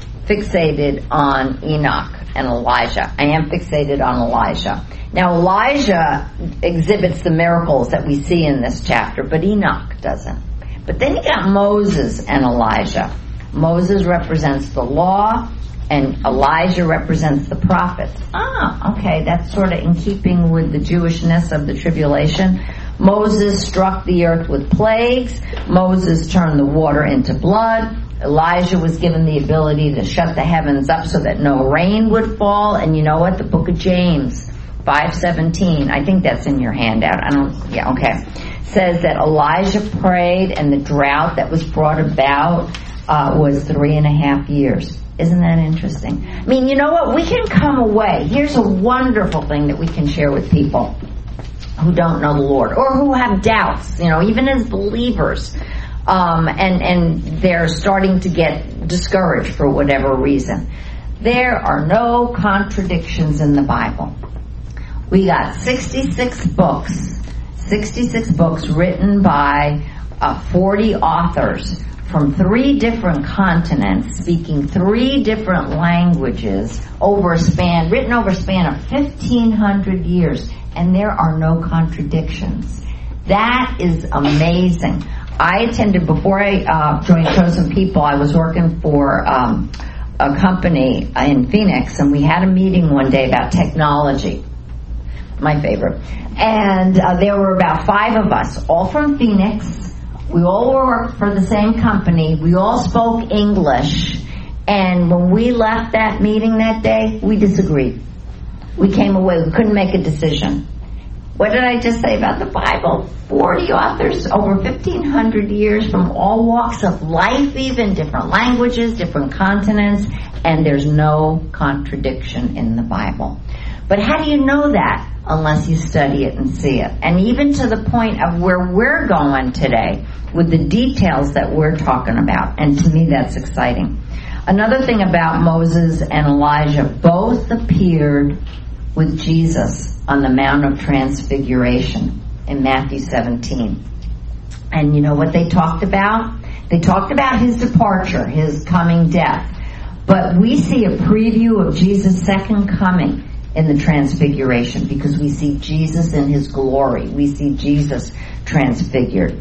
fixated on Enoch and Elijah. I am fixated on Elijah. Now Elijah exhibits the miracles that we see in this chapter, but Enoch doesn't. But then you got Moses and Elijah. Moses represents the law, and Elijah represents the prophets. Ah, okay, that's sort of in keeping with the Jewishness of the tribulation. Moses struck the earth with plagues. Moses turned the water into blood. Elijah was given the ability to shut the heavens up so that no rain would fall. And you know what? The book of James, five seventeen, I think that's in your handout. I don't, yeah, okay. Says that Elijah prayed and the drought that was brought about uh, was three and a half years. Isn't that interesting? I mean, you know what? We can come away. Here's a wonderful thing that we can share with people who don't know the Lord or who have doubts, you know, even as believers. Um, and, and they're starting to get discouraged for whatever reason. There are no contradictions in the Bible. We got sixty-six books, sixty-six books written by uh, forty authors from three different continents, speaking three different languages, over a span, written over a span of fifteen hundred years, and there are no contradictions. That is amazing. I attended, before I uh, joined Chosen People, I was working for um, a company in Phoenix, and we had a meeting one day about technology, my favorite. And uh, there were about five of us, all from Phoenix. We all worked for the same company. We all spoke English. And when we left that meeting that day, we disagreed. We came away. We couldn't make a decision. What did I just say about the Bible? forty authors, over fifteen hundred years, from all walks of life, even different languages, different continents, and there's no contradiction in the Bible. But how do you know that unless you study it and see it? And even to the point of where we're going today with the details that we're talking about. And to me, that's exciting. Another thing about Moses and Elijah, both appeared with Jesus on the Mount of Transfiguration in Matthew seventeen. And you know what they talked about? They talked about his departure, his coming death. But we see a preview of Jesus' second coming in the Transfiguration, because we see Jesus in his glory. We see Jesus transfigured.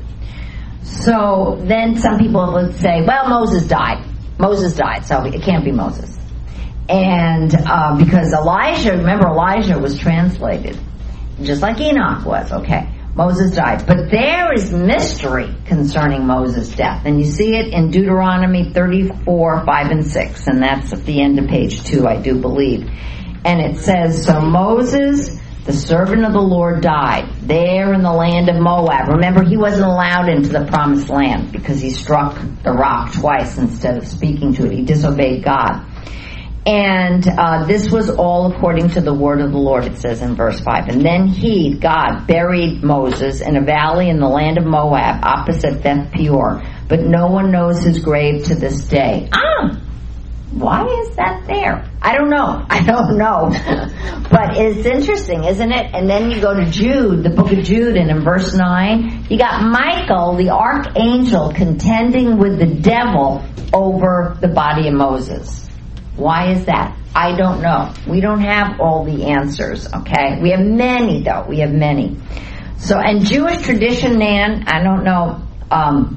So then some people would say, well, Moses died. Moses died, so it can't be Moses. And uh, because Elijah, remember Elijah was translated, just like Enoch was, okay. Moses died. But there is mystery concerning Moses' death. And you see it in Deuteronomy thirty-four, five and six. And that's at the end of page two, I do believe. And it says, so Moses, the servant of the Lord, died there in the land of Moab. Remember, he wasn't allowed into the promised land because he struck the rock twice instead of speaking to it. He disobeyed God. And uh, this was all according to the word of the Lord, it says in verse five. And then he, God, buried Moses in a valley in the land of Moab, opposite Beth Peor. But no one knows his grave to this day. Ah! Why is that there? I don't know. I don't know. But it's interesting, isn't it? And then you go to Jude, the book of Jude, and in verse nine, you got Michael, the archangel, contending with the devil over the body of Moses. Why is that? I don't know. We don't have all the answers, okay? We have many, though. We have many. So, and Jewish tradition, Nan, I don't know, um,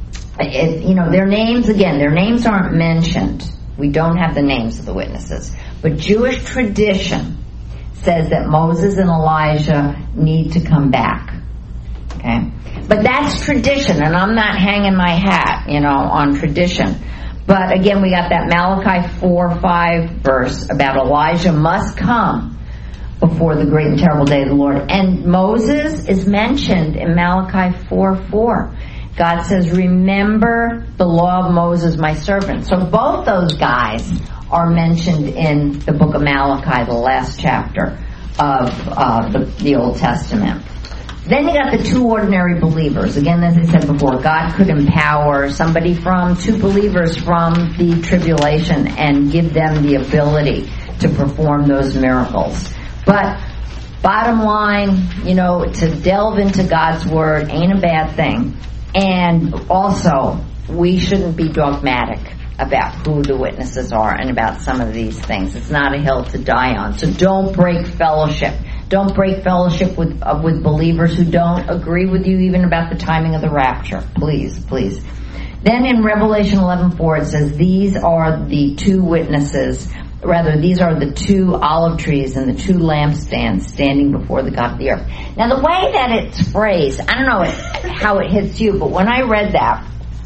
it, you know, their names, again, their names aren't mentioned. We don't have the names of the witnesses. But Jewish tradition says that Moses and Elijah need to come back. Okay? But that's tradition, and I'm not hanging my hat, you know, on tradition. But again, we got that Malachi four five verse about Elijah must come before the great and terrible day of the Lord. And Moses is mentioned in Malachi four four. God says, remember the law of Moses, my servant. So both those guys are mentioned in the book of Malachi, the last chapter of uh, the, the Old Testament. Then you got the two ordinary believers. Again, as I said before, God could empower somebody from, two believers from the tribulation and give them the ability to perform those miracles. But bottom line, you know, to delve into God's Word ain't a bad thing. And also, we shouldn't be dogmatic about who the witnesses are and about some of these things. It's not a hill to die on. So don't break fellowship. Don't break fellowship with uh, with believers who don't agree with you even about the timing of the rapture. Please, please. Then in Revelation eleven four it says, these are the two witnesses, rather these are the two olive trees and the two lampstands standing before the God of the earth. Now the way that it's phrased, I don't know how it hits you, but when I read that,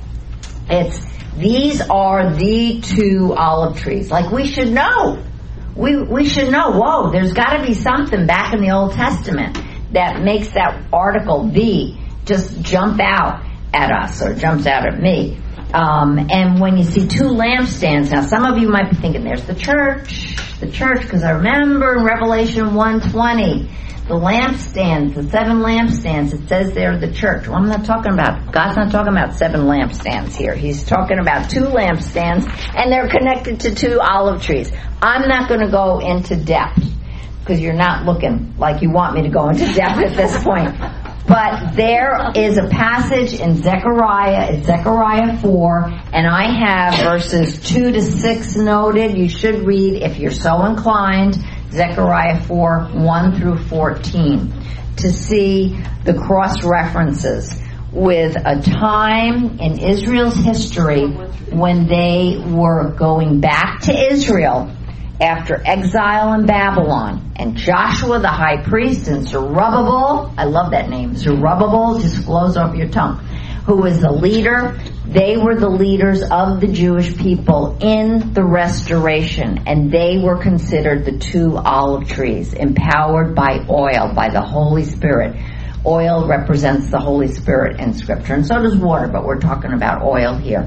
it's, these are the two olive trees. Like we should know. We we should know, whoa, there's got to be something back in the Old Testament that makes that article, the, just jump out at us or jumps out at me. Um, and when you see two lampstands, now some of you might be thinking, there's the church, the church, because I remember in Revelation one twenty, the lampstands, the seven lampstands, it says they're the church. Well, I'm not talking about, God's not talking about seven lampstands here. He's talking about two lampstands, and they're connected to two olive trees. I'm not going to go into depth, because you're not looking like you want me to go into depth at this point. But there is a passage in Zechariah, it's Zechariah four, and I have verses two to six noted. You should read, if you're so inclined, Zechariah four, one through fourteen, to see the cross-references with a time in Israel's history when they were going back to Israel after exile in Babylon. And Joshua the high priest and Zerubbabel, I love that name, Zerubbabel, just flows off your tongue, who was the leader. They were the leaders of the Jewish people in the restoration, and they were considered the two olive trees, empowered by oil, by the Holy Spirit. Oil represents the Holy Spirit in Scripture, and so does water, but we're talking about oil here.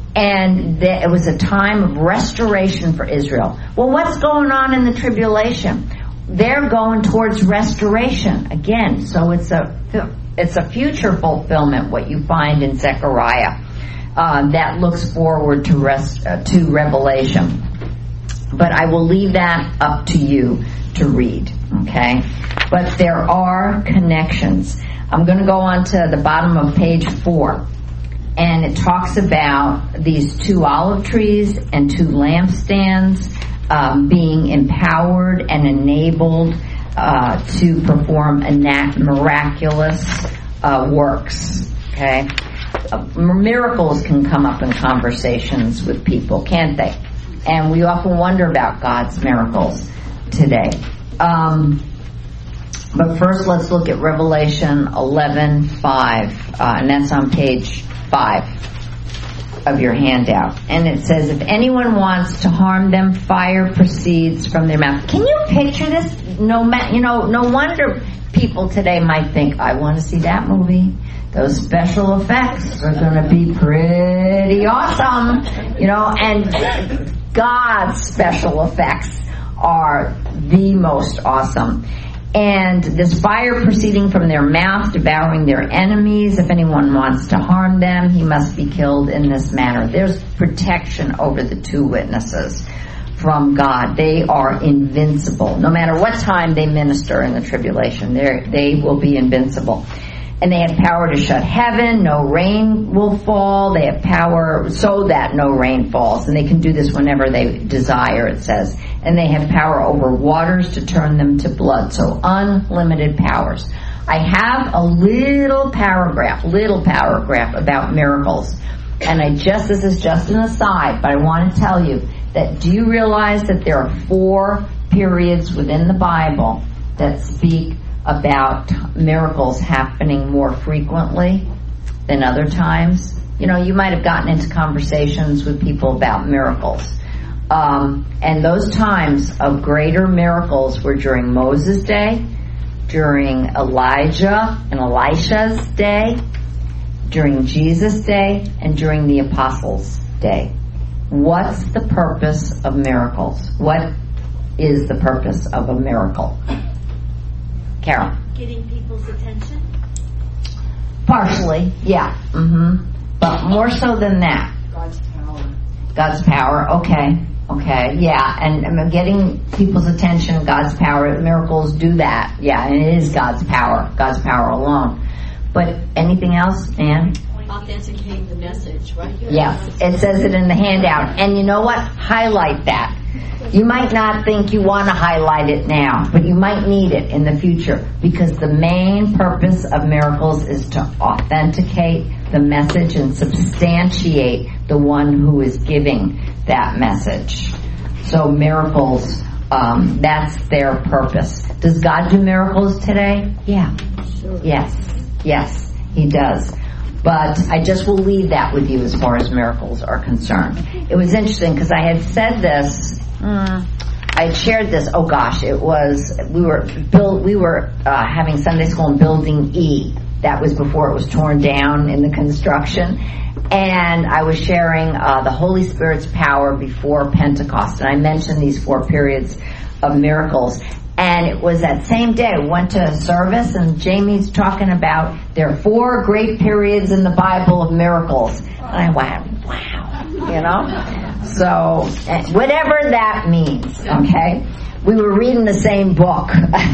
And th- it was a time of restoration for Israel. Well, what's going on in the tribulation? They're going towards restoration again, so it's a it's a future fulfillment, what you find in Zechariah. Uh, that looks forward to rest, uh, to Revelation. But I will leave that up to you to read, okay? But there are connections. I'm going to go on to the bottom of page four. And it talks about these two olive trees and two lampstands um, being empowered and enabled uh, to perform a nat- miraculous uh, works, okay? Uh, miracles can come up in conversations with people, can't they? And we often wonder about God's miracles today. Um, but first, let's look at Revelation eleven five, uh, and that's on page five of your handout. And it says, if anyone wants to harm them, fire proceeds from their mouth. Can you picture this? No, ma- you know, no wonder people today might think, I want to see that movie. Those special effects are going to be pretty awesome, you know, and God's special effects are the most awesome. And this fire proceeding from their mouth, devouring their enemies. If anyone wants to harm them, he must be killed in this manner. There's protection over the two witnesses from God. They are invincible. No matter what time they minister in the tribulation, they will be invincible. And they have power to shut heaven. No rain will fall. They have power so that no rain falls. And they can do this whenever they desire, it says. And they have power over waters to turn them to blood. So unlimited powers. I have a little paragraph, little paragraph about miracles. And I just, this is just an aside, but I want to tell you that do you realize that there are four periods within the Bible that speak about miracles happening more frequently than other times? You know, you might have gotten into conversations with people about miracles. Um, and those times of greater miracles were during Moses' day, during Elijah and Elisha's day, during Jesus' day, and during the Apostles' day. What's the purpose of miracles? What is the purpose of a miracle? Carol? Getting people's attention? Partially, yeah. Mm-hmm. But more so than that. God's power. God's power, okay. Okay, yeah. And, and getting people's attention, God's power, miracles do that. Yeah, and it is God's power. God's power alone. But anything else, Ann? Authenticating the message, right? Yes, it says it in the handout. And you know what? Highlight that. You might not think you want to highlight it now, but you might need it in the future, because the main purpose of miracles is to authenticate the message and substantiate the one who is giving that message. So miracles, um, that's their purpose. Does God do miracles today? Yeah. Sure. Yes. Yes, He does. But I just will leave that with you as far as miracles are concerned. It was interesting because I had said this, mm, I had shared this, oh gosh, it was, we were build, we were uh, having Sunday school in Building E. That was before it was torn down in the construction. And I was sharing uh, the Holy Spirit's power before Pentecost. And I mentioned these four periods of miracles. And it was that same day I went to a service, and Jamie's talking about there are four great periods in the Bible of miracles. And I went, wow, you know? So, whatever that means, okay? We were reading the same book.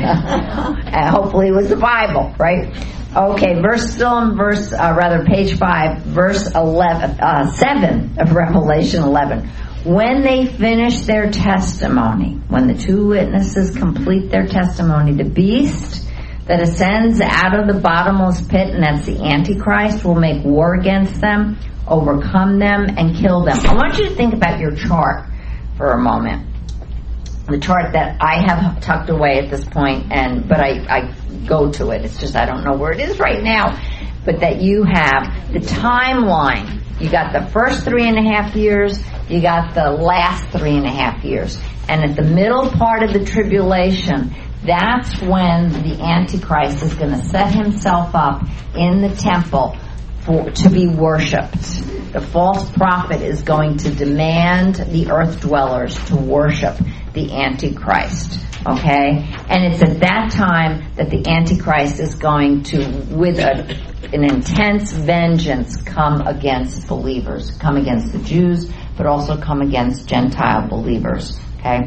And hopefully it was the Bible, right? Okay, verse, still in verse, uh, rather page five, verse eleven, uh, seven of Revelation eleven. When they finish their testimony, when the two witnesses complete their testimony, the beast that ascends out of the bottomless pit, and that's the Antichrist, will make war against them, overcome them, and kill them. I want you to think about your chart for a moment. The chart that I have tucked away at this point, and but I, I go to it. It's just I don't know where it is right now. But that you have the timeline. You got the first three and a half years. You got the last three and a half years. And at the middle part of the tribulation, that's when the Antichrist is going to set himself up in the temple for, to be worshipped. The false prophet is going to demand the earth dwellers to worship the Antichrist. Okay? And it's at that time that the Antichrist is going to, with a, an intense vengeance, come against believers, come against the Jews, but also come against Gentile believers. Okay?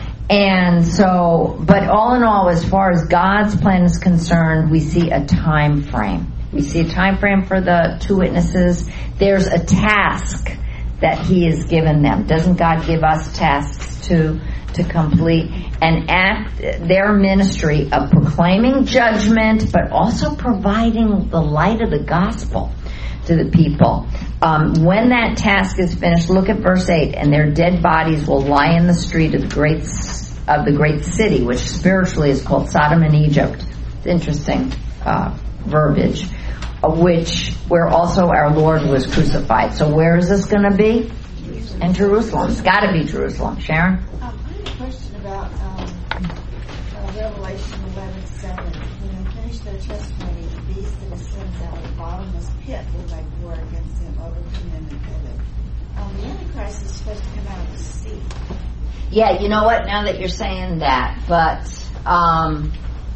And so, but all in all, as far as God's plan is concerned, we see a time frame. We see a time frame for the two witnesses. There's a task that He has given them. Doesn't God give us tasks to to complete and act their ministry of proclaiming judgment, but also providing the light of the gospel to the people? Um, when that task is finished, look at verse eight. And their dead bodies will lie in the street of the great of the great city, which spiritually is called Sodom and Egypt. It's interesting uh, verbiage. Uh, which where also our Lord was crucified. So where is this going to be? Jerusalem. In Jerusalem. It's got to be Jerusalem. Sharon? Um, I have a question about um, uh, Revelation eleven seven. When they finish their testimony, the beast that ascends out of the bottomless pit will make war against them, overcome them, and kill them. Um, the Antichrist is supposed to come out of the sea. Yeah, you know what? Now that you're saying that, but um,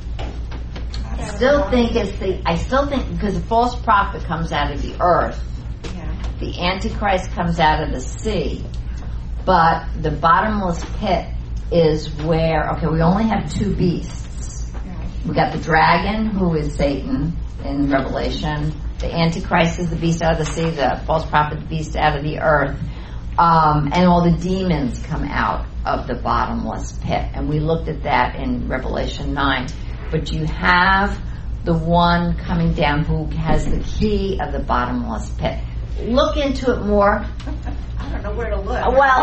I still think it's the. I still think because the false prophet comes out of the earth, Yeah. the Antichrist comes out of the sea, but the bottomless pit is where. Okay, we only have two beasts. Right. We got the dragon, who is Satan in Revelation. The Antichrist is the beast out of the sea. The false prophet, the beast out of the earth. Um, and all the demons come out of the bottomless pit. And we looked at that in Revelation nine. But you have the one coming down who has the key of the bottomless pit. Look into it more. I don't know where to look. Well,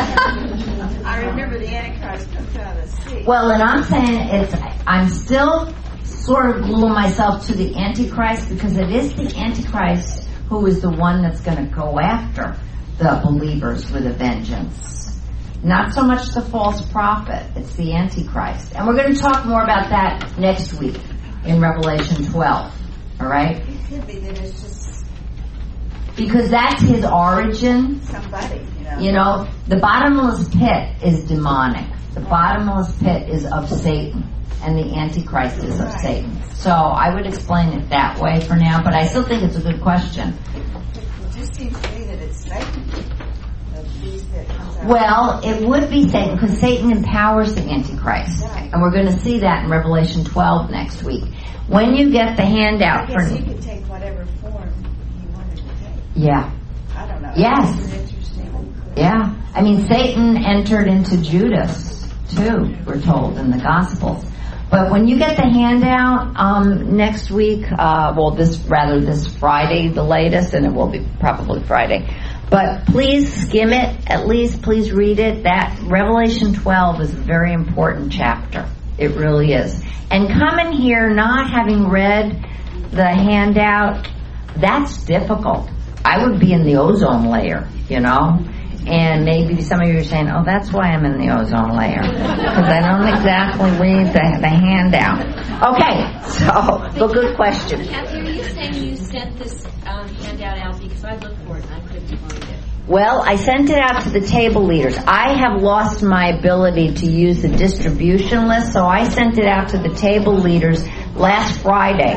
I remember the Antichrist comes out of the sea. well, and I'm saying it's, I'm still sort of gluing myself to the Antichrist because it is the Antichrist who is the one that's going to go after the believers with a vengeance. Not so much the false prophet, it's the Antichrist. And we're going to talk more about that next week in Revelation twelve. All right? It could be that it's just Because that's his origin. somebody, you know. You know, the bottomless pit is demonic. The bottomless pit is of Satan. And the Antichrist is of Right. Satan. So I would explain it that way for now, but I still think it's a good question. It just seems to me that it's Satan, the beast that comes out. Well, it would be Satan because Satan empowers the Antichrist. Right. And we're going to see that in Revelation twelve next week. When you get the I handout for... guess he could take whatever form he wanted to take. Yeah. I don't know. Yes. It's interesting. Yeah. I mean, Satan entered into Judas, too, we're told in the Gospels. But when you get the handout um, next week, uh, well, this rather this Friday, the latest, and it will be probably Friday. But please skim it, at least. Please read it. That Revelation twelve is a very important chapter. It really is. And coming here not having read the handout, that's difficult. I would be in the ozone layer, you know. And maybe some of you are saying, oh, that's why I'm in the ozone layer. Because I don't exactly read the, the handout. Okay, so, but good question. Kathy, are you saying you sent this um, handout out because I looked for it and I couldn't find it? Well, I sent it out to the table leaders. I have lost my ability to use the distribution list, so I sent it out to the table leaders last Friday.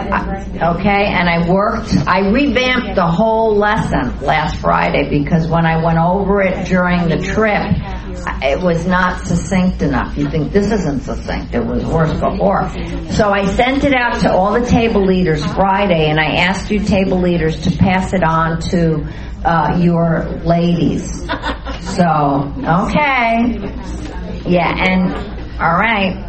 I, okay, and I worked, I revamped the whole lesson last Friday because when I went over it during the trip, it was not succinct enough. You think this isn't succinct. It was worse before. So I sent it out to all the table leaders Friday, and I asked you table leaders to pass it on to uh, your ladies. So, okay. Yeah, and, all right.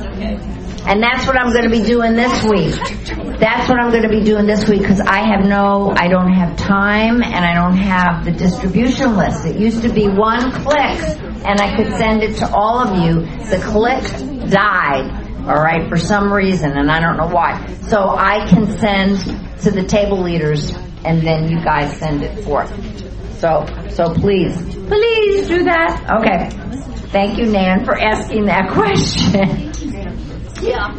And that's what I'm going to be doing this week. That's what I'm going to be doing this week because I have no, I don't have time and I don't have the distribution list. It used to be one click and I could send it to all of you. The click died, all right, for some reason, and I don't know why. So I can send to the table leaders and then you guys send it forth. So, so please, please do that. Okay. Thank you, Nan, for asking that question. Yeah.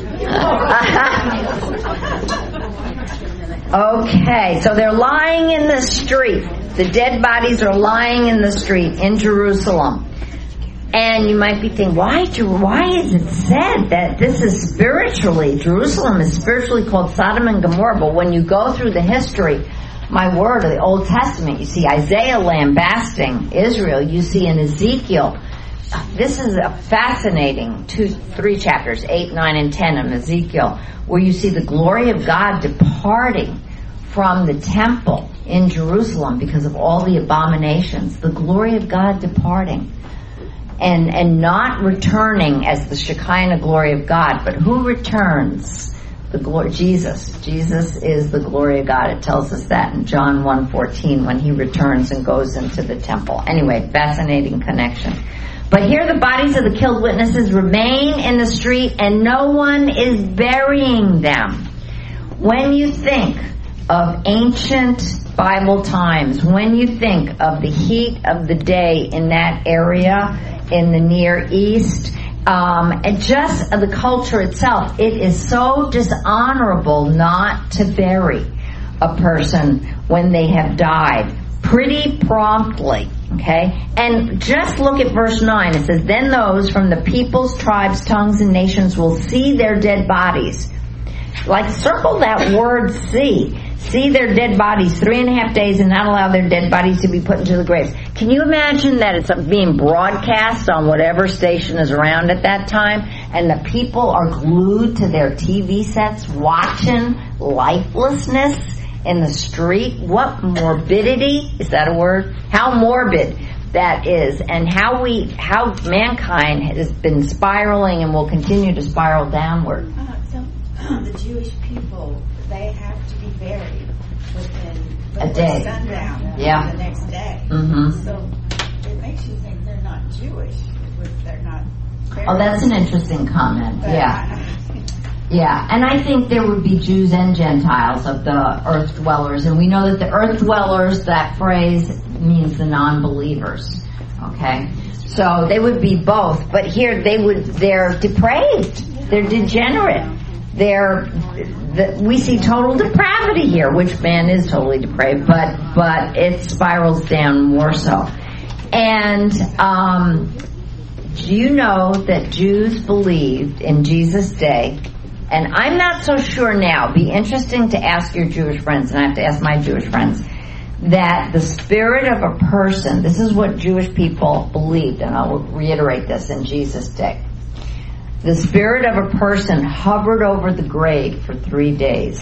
Okay, so they're lying in the street. The dead bodies are lying in the street in Jerusalem. And you might be thinking, why, why is it said that this is spiritually, Jerusalem is spiritually called Sodom and Gomorrah, but when you go through the history, my word, of the Old Testament, you see Isaiah lambasting Israel, you see in Ezekiel. This is a fascinating two, three chapters, eight, nine, and ten of Ezekiel, where you see the glory of God departing from the temple in Jerusalem because of all the abominations. The glory of God departing. And and not returning as the Shekinah glory of God, but who returns? The glory, Jesus. Jesus is the glory of God. It tells us that in John one fourteen when he returns and goes into the temple. Anyway, fascinating connection. But here the bodies of the killed witnesses remain in the street and no one is burying them. When you think of ancient Bible times, when you think of the heat of the day in that area in the Near East, um, and just the culture itself, it is so dishonorable not to bury a person when they have died. pretty promptly, okay? And just look at verse nine. It says, then those from the peoples, tribes, tongues, and nations will see their dead bodies. Like, circle that word see. See their dead bodies three and a half days and not allow their dead bodies to be put into the graves. Can you imagine that it's being broadcast on whatever station is around at that time, and the people are glued to their T V sets watching lifelessness in the street? What morbidity, is that a word? How morbid that is, and how we, how mankind has been spiraling and will continue to spiral downward. Uh, so the Jewish people, they have to be buried within A day. sundown Yeah. the next day. Mm-hmm. So it makes you think they're not Jewish if they're not buried. Oh, that's an interesting comment. But Yeah. I- Yeah, and I think there would be Jews and Gentiles of the earth dwellers, and we know that the earth dwellers, that phrase means the non-believers, okay? So they would be both, but here they would, they're depraved, they're degenerate, they're, the, we see total depravity here, which man is totally depraved, but, but it spirals down more so. And, um, do you know that Jews believed in Jesus' day? And I'm not so sure now. Be interesting to ask your Jewish friends, and I have to ask my Jewish friends, that the spirit of a person, this is what Jewish people believed, and I'll reiterate this in Jesus' day. The spirit of a person hovered over the grave for three days.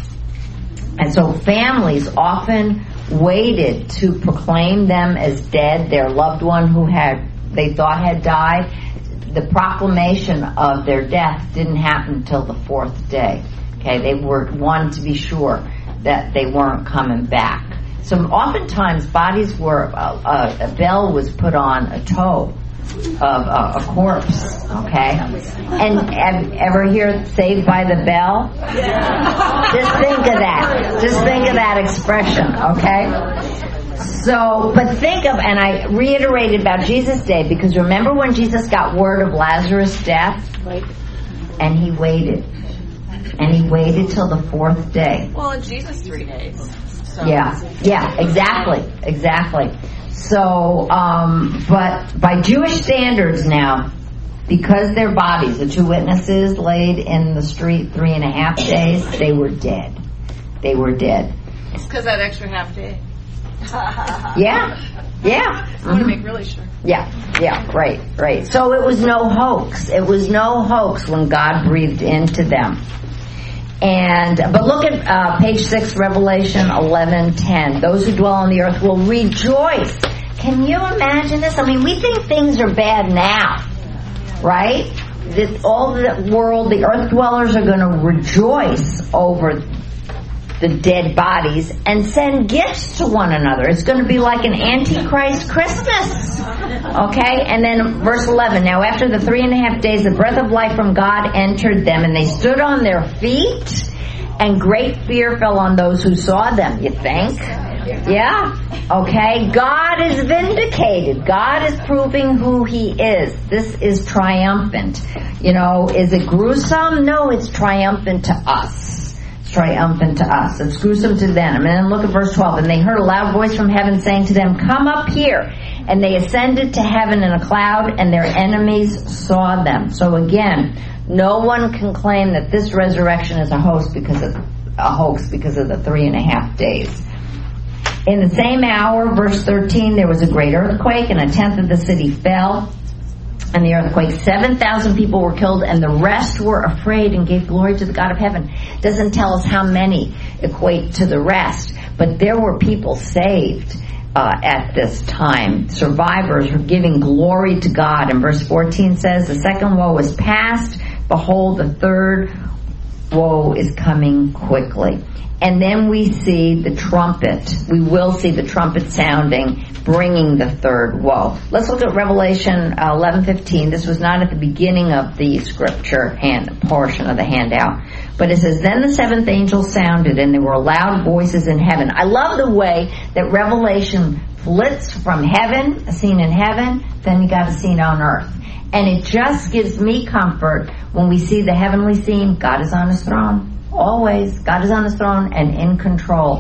And so families often waited to proclaim them as dead, their loved one who had, they thought had died. The proclamation of their death didn't happen until the fourth day. Okay, they were wanted to be sure that they weren't coming back. So oftentimes bodies were, uh, uh, a bell was put on a toe of uh, a corpse. Okay, and have, ever hear Saved by the Bell? Just think of that. Just think of that expression. Okay. So, but think of, and I reiterated about Jesus' day, because remember when Jesus got word of Lazarus' death? And he waited. And he waited till the fourth day. Well, in Jesus, three days. So. Yeah, yeah, exactly, exactly. So, um, but by Jewish standards now, because their bodies, the two witnesses laid in the street three and a half days, they were dead. They were dead. It's because that extra half day. Yeah, yeah. I want to make really sure. Yeah, yeah, right, right. So it was no hoax. It was no hoax when God breathed into them. And but look at uh, page six, Revelation eleven ten. Those who dwell on the earth will rejoice. Can you imagine this? I mean, we think things are bad now, right? That all the world, the earth dwellers are going to rejoice over the dead bodies and send gifts to one another. It's going to be like an Antichrist Christmas. Okay? And then verse eleven. Now after the three and a half days, the breath of life from God entered them, and they stood on their feet, and great fear fell on those who saw them. You think? Yeah? Okay? God is vindicated. God is proving who He is. This is triumphant. You know, is it gruesome? No, it's triumphant to us. Triumphant to us. It's gruesome to them. And then look at verse twelve. And they heard a loud voice from heaven saying to them, come up here. And they ascended to heaven in a cloud, and their enemies saw them. So again, no one can claim that this resurrection is a hoax because of a hoax because of the three and a half days. In the same hour, verse thirteen, there was a great earthquake, and a tenth of the city fell. And the earthquake, seven thousand people were killed, and the rest were afraid and gave glory to the God of heaven. Doesn't tell us how many equate to the rest, but there were people saved uh, at this time. Survivors were giving glory to God. And verse fourteen says, the second woe is past. Behold, the third woe is coming quickly. And then we see the trumpet. We will see the trumpet sounding, bringing the third woe. Let's look at Revelation eleven fifteen. This was not at the beginning of the scripture hand portion of the handout, but it says, then the seventh angel sounded, and there were loud voices in heaven. I love the way that Revelation flits from heaven, a scene in heaven, then you got a scene on earth. And it just gives me comfort when we see the heavenly scene. God is on His throne. Always. God is on His throne and in control.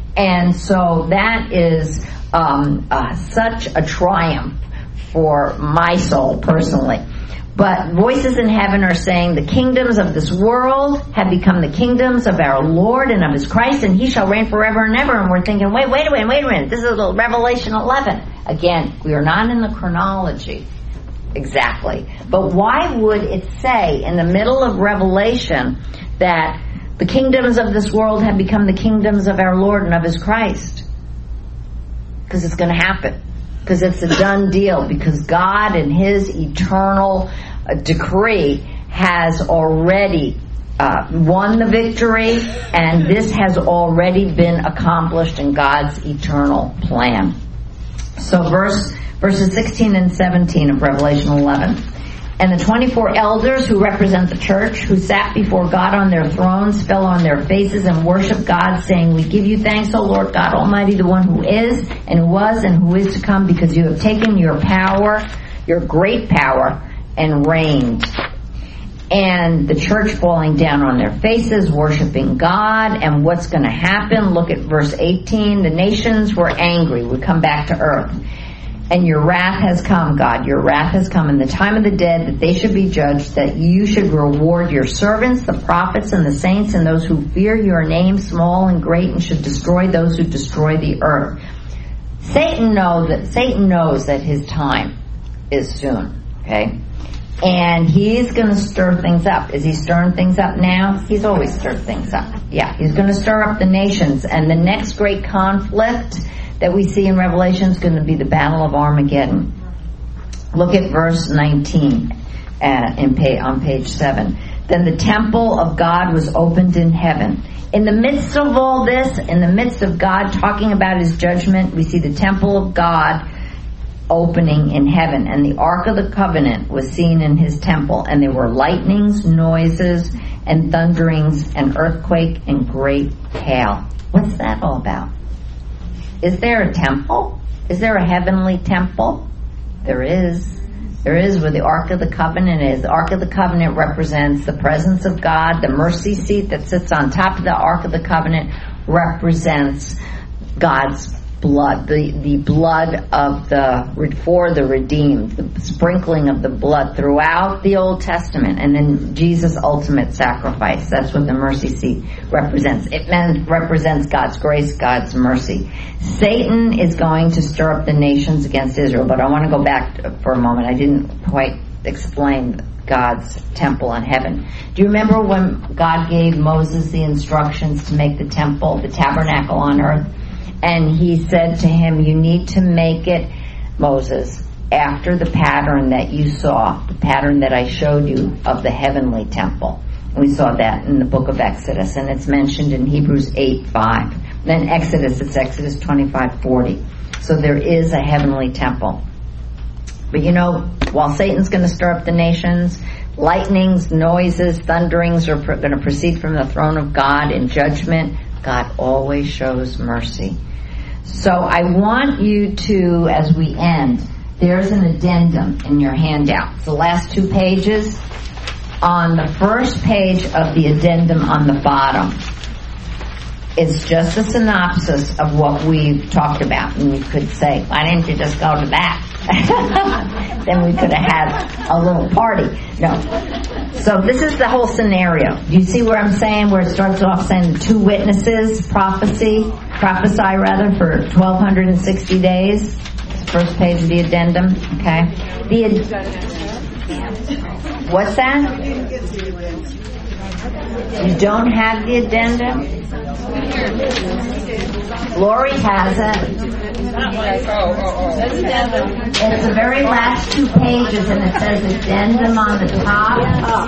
And so that is um, uh, such a triumph for my soul personally. But voices in heaven are saying the kingdoms of this world have become the kingdoms of our Lord and of His Christ, and He shall reign forever and ever. And we're thinking, wait, wait a minute, wait a minute. This is Revelation eleven. Again, we are not in the chronology exactly. But why would it say in the middle of Revelation that the kingdoms of this world have become the kingdoms of our Lord and of His Christ? Because it's going to happen. Because it's a done deal. Because God in His eternal uh, decree has already uh, won the victory, and this has already been accomplished in God's eternal plan. So verse verses sixteen and seventeen of Revelation eleven. And the twenty-four elders who represent the church, who sat before God on their thrones, fell on their faces and worshiped God, saying, We give you thanks, O Lord God Almighty, the one who is, and who was, and who is to come, because you have taken your power, your great power, and reigned. And the church falling down on their faces, worshiping God. And what's going to happen? Look at verse eighteen. The nations were angry. We come back to earth. And your wrath has come, God. Your wrath has come in the time of the dead, that they should be judged, that you should reward your servants, the prophets and the saints, and those who fear your name, small and great, and should destroy those who destroy the earth. Satan knows that Satan knows that his time is soon. Okay? And he's going to stir things up. Is he stirring things up now? He's always stirred things up. Yeah, he's going to stir up the nations. And the next great conflict that we see in Revelation is going to be the Battle of Armageddon. Look at verse nineteen uh, in pay, on page seven. Then the temple of God was opened in heaven. In the midst of all this, in the midst of God talking about His judgment, we see the temple of God opening in heaven. And the Ark of the Covenant was seen in His temple. And there were lightnings, noises, and thunderings, and earthquake, and great hail. What's that all about? Is there a temple? Is there a heavenly temple? There is. There is where the Ark of the Covenant is. The Ark of the Covenant represents the presence of God. The mercy seat that sits on top of the Ark of the Covenant represents God's blood, the, the blood of the, for the redeemed, the sprinkling of the blood throughout the Old Testament, and then Jesus' ultimate sacrifice. That's what the mercy seat represents. It meant, represents God's grace, God's mercy. Satan is going to stir up the nations against Israel, but I want to go back for a moment. I didn't quite explain God's temple in heaven. Do you remember when God gave Moses the instructions to make the temple, the tabernacle on earth? And He said to him, you need to make it, Moses, after the pattern that you saw, the pattern that I showed you of the heavenly temple. And we saw that in the book of Exodus, and it's mentioned in Hebrews eight five. Then Exodus, it's Exodus twenty-five forty. So there is a heavenly temple. But you know, while Satan's going to stir up the nations, lightnings, noises, thunderings are pr- going to proceed from the throne of God in judgment. God always shows mercy. So I want you to, as we end, there's an addendum in your handout. It's the last two pages. On the first page of the addendum on the bottom, it's just a synopsis of what we've talked about. And you could say, why didn't you just go to that? Then we could have had a little party. No. So this is the whole scenario. Do you see where I'm saying, where it starts off saying the two witnesses prophecy, prophesy rather, for twelve sixty days? First page of the addendum. Okay. The ad- What's that? You don't have the addendum? Lori has it. It's the very last two pages, and it says addendum on the top.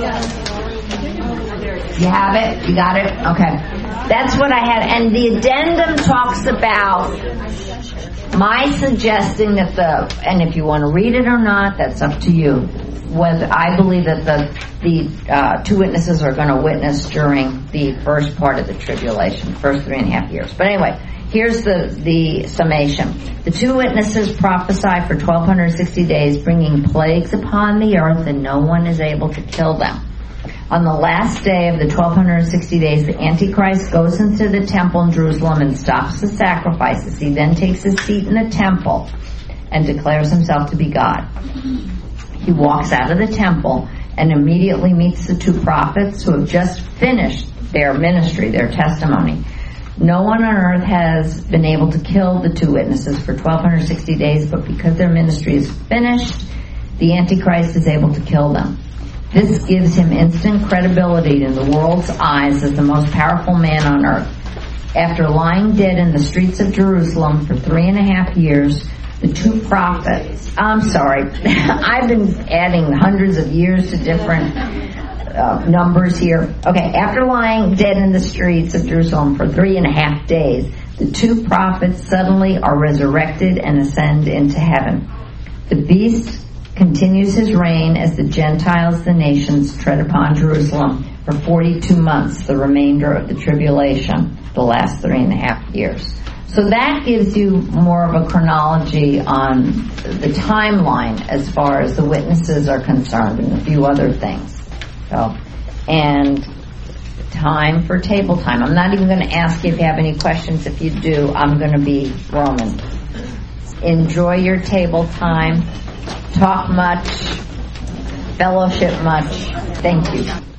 You have it? You got it? Okay. That's what I had. And the addendum talks about my suggesting that the, and if you want to read it or not, that's up to you, whether I believe that the the uh, two witnesses are going to witness during the first part of the tribulation, first three and a half years. But anyway, here's the, the summation. The two witnesses prophesy for twelve sixty days, bringing plagues upon the earth, and no one is able to kill them. On the last day of the twelve sixty days, the Antichrist goes into the temple in Jerusalem and stops the sacrifices. He then takes his seat in the temple and declares himself to be God. He walks out of the temple and immediately meets the two prophets who have just finished their ministry, their testimony. No one on earth has been able to kill the two witnesses for twelve sixty days, but because their ministry is finished, the Antichrist is able to kill them. This gives him instant credibility in the world's eyes as the most powerful man on earth. After lying dead in the streets of Jerusalem for three and a half years, the two prophets, I'm sorry, I've been adding hundreds of years to different uh, numbers here. Okay, after lying dead in the streets of Jerusalem for three and a half days, the two prophets suddenly are resurrected and ascend into heaven. The beast continues his reign as the Gentiles, the nations, tread upon Jerusalem for forty-two months, the remainder of the tribulation, the last three and a half years. So that gives you more of a chronology on the timeline as far as the witnesses are concerned and a few other things. So, and time for table time. I'm not even going to ask you if you have any questions. If you do, I'm going to be Roman. Enjoy your table time. Talk much. Fellowship much. Thank you.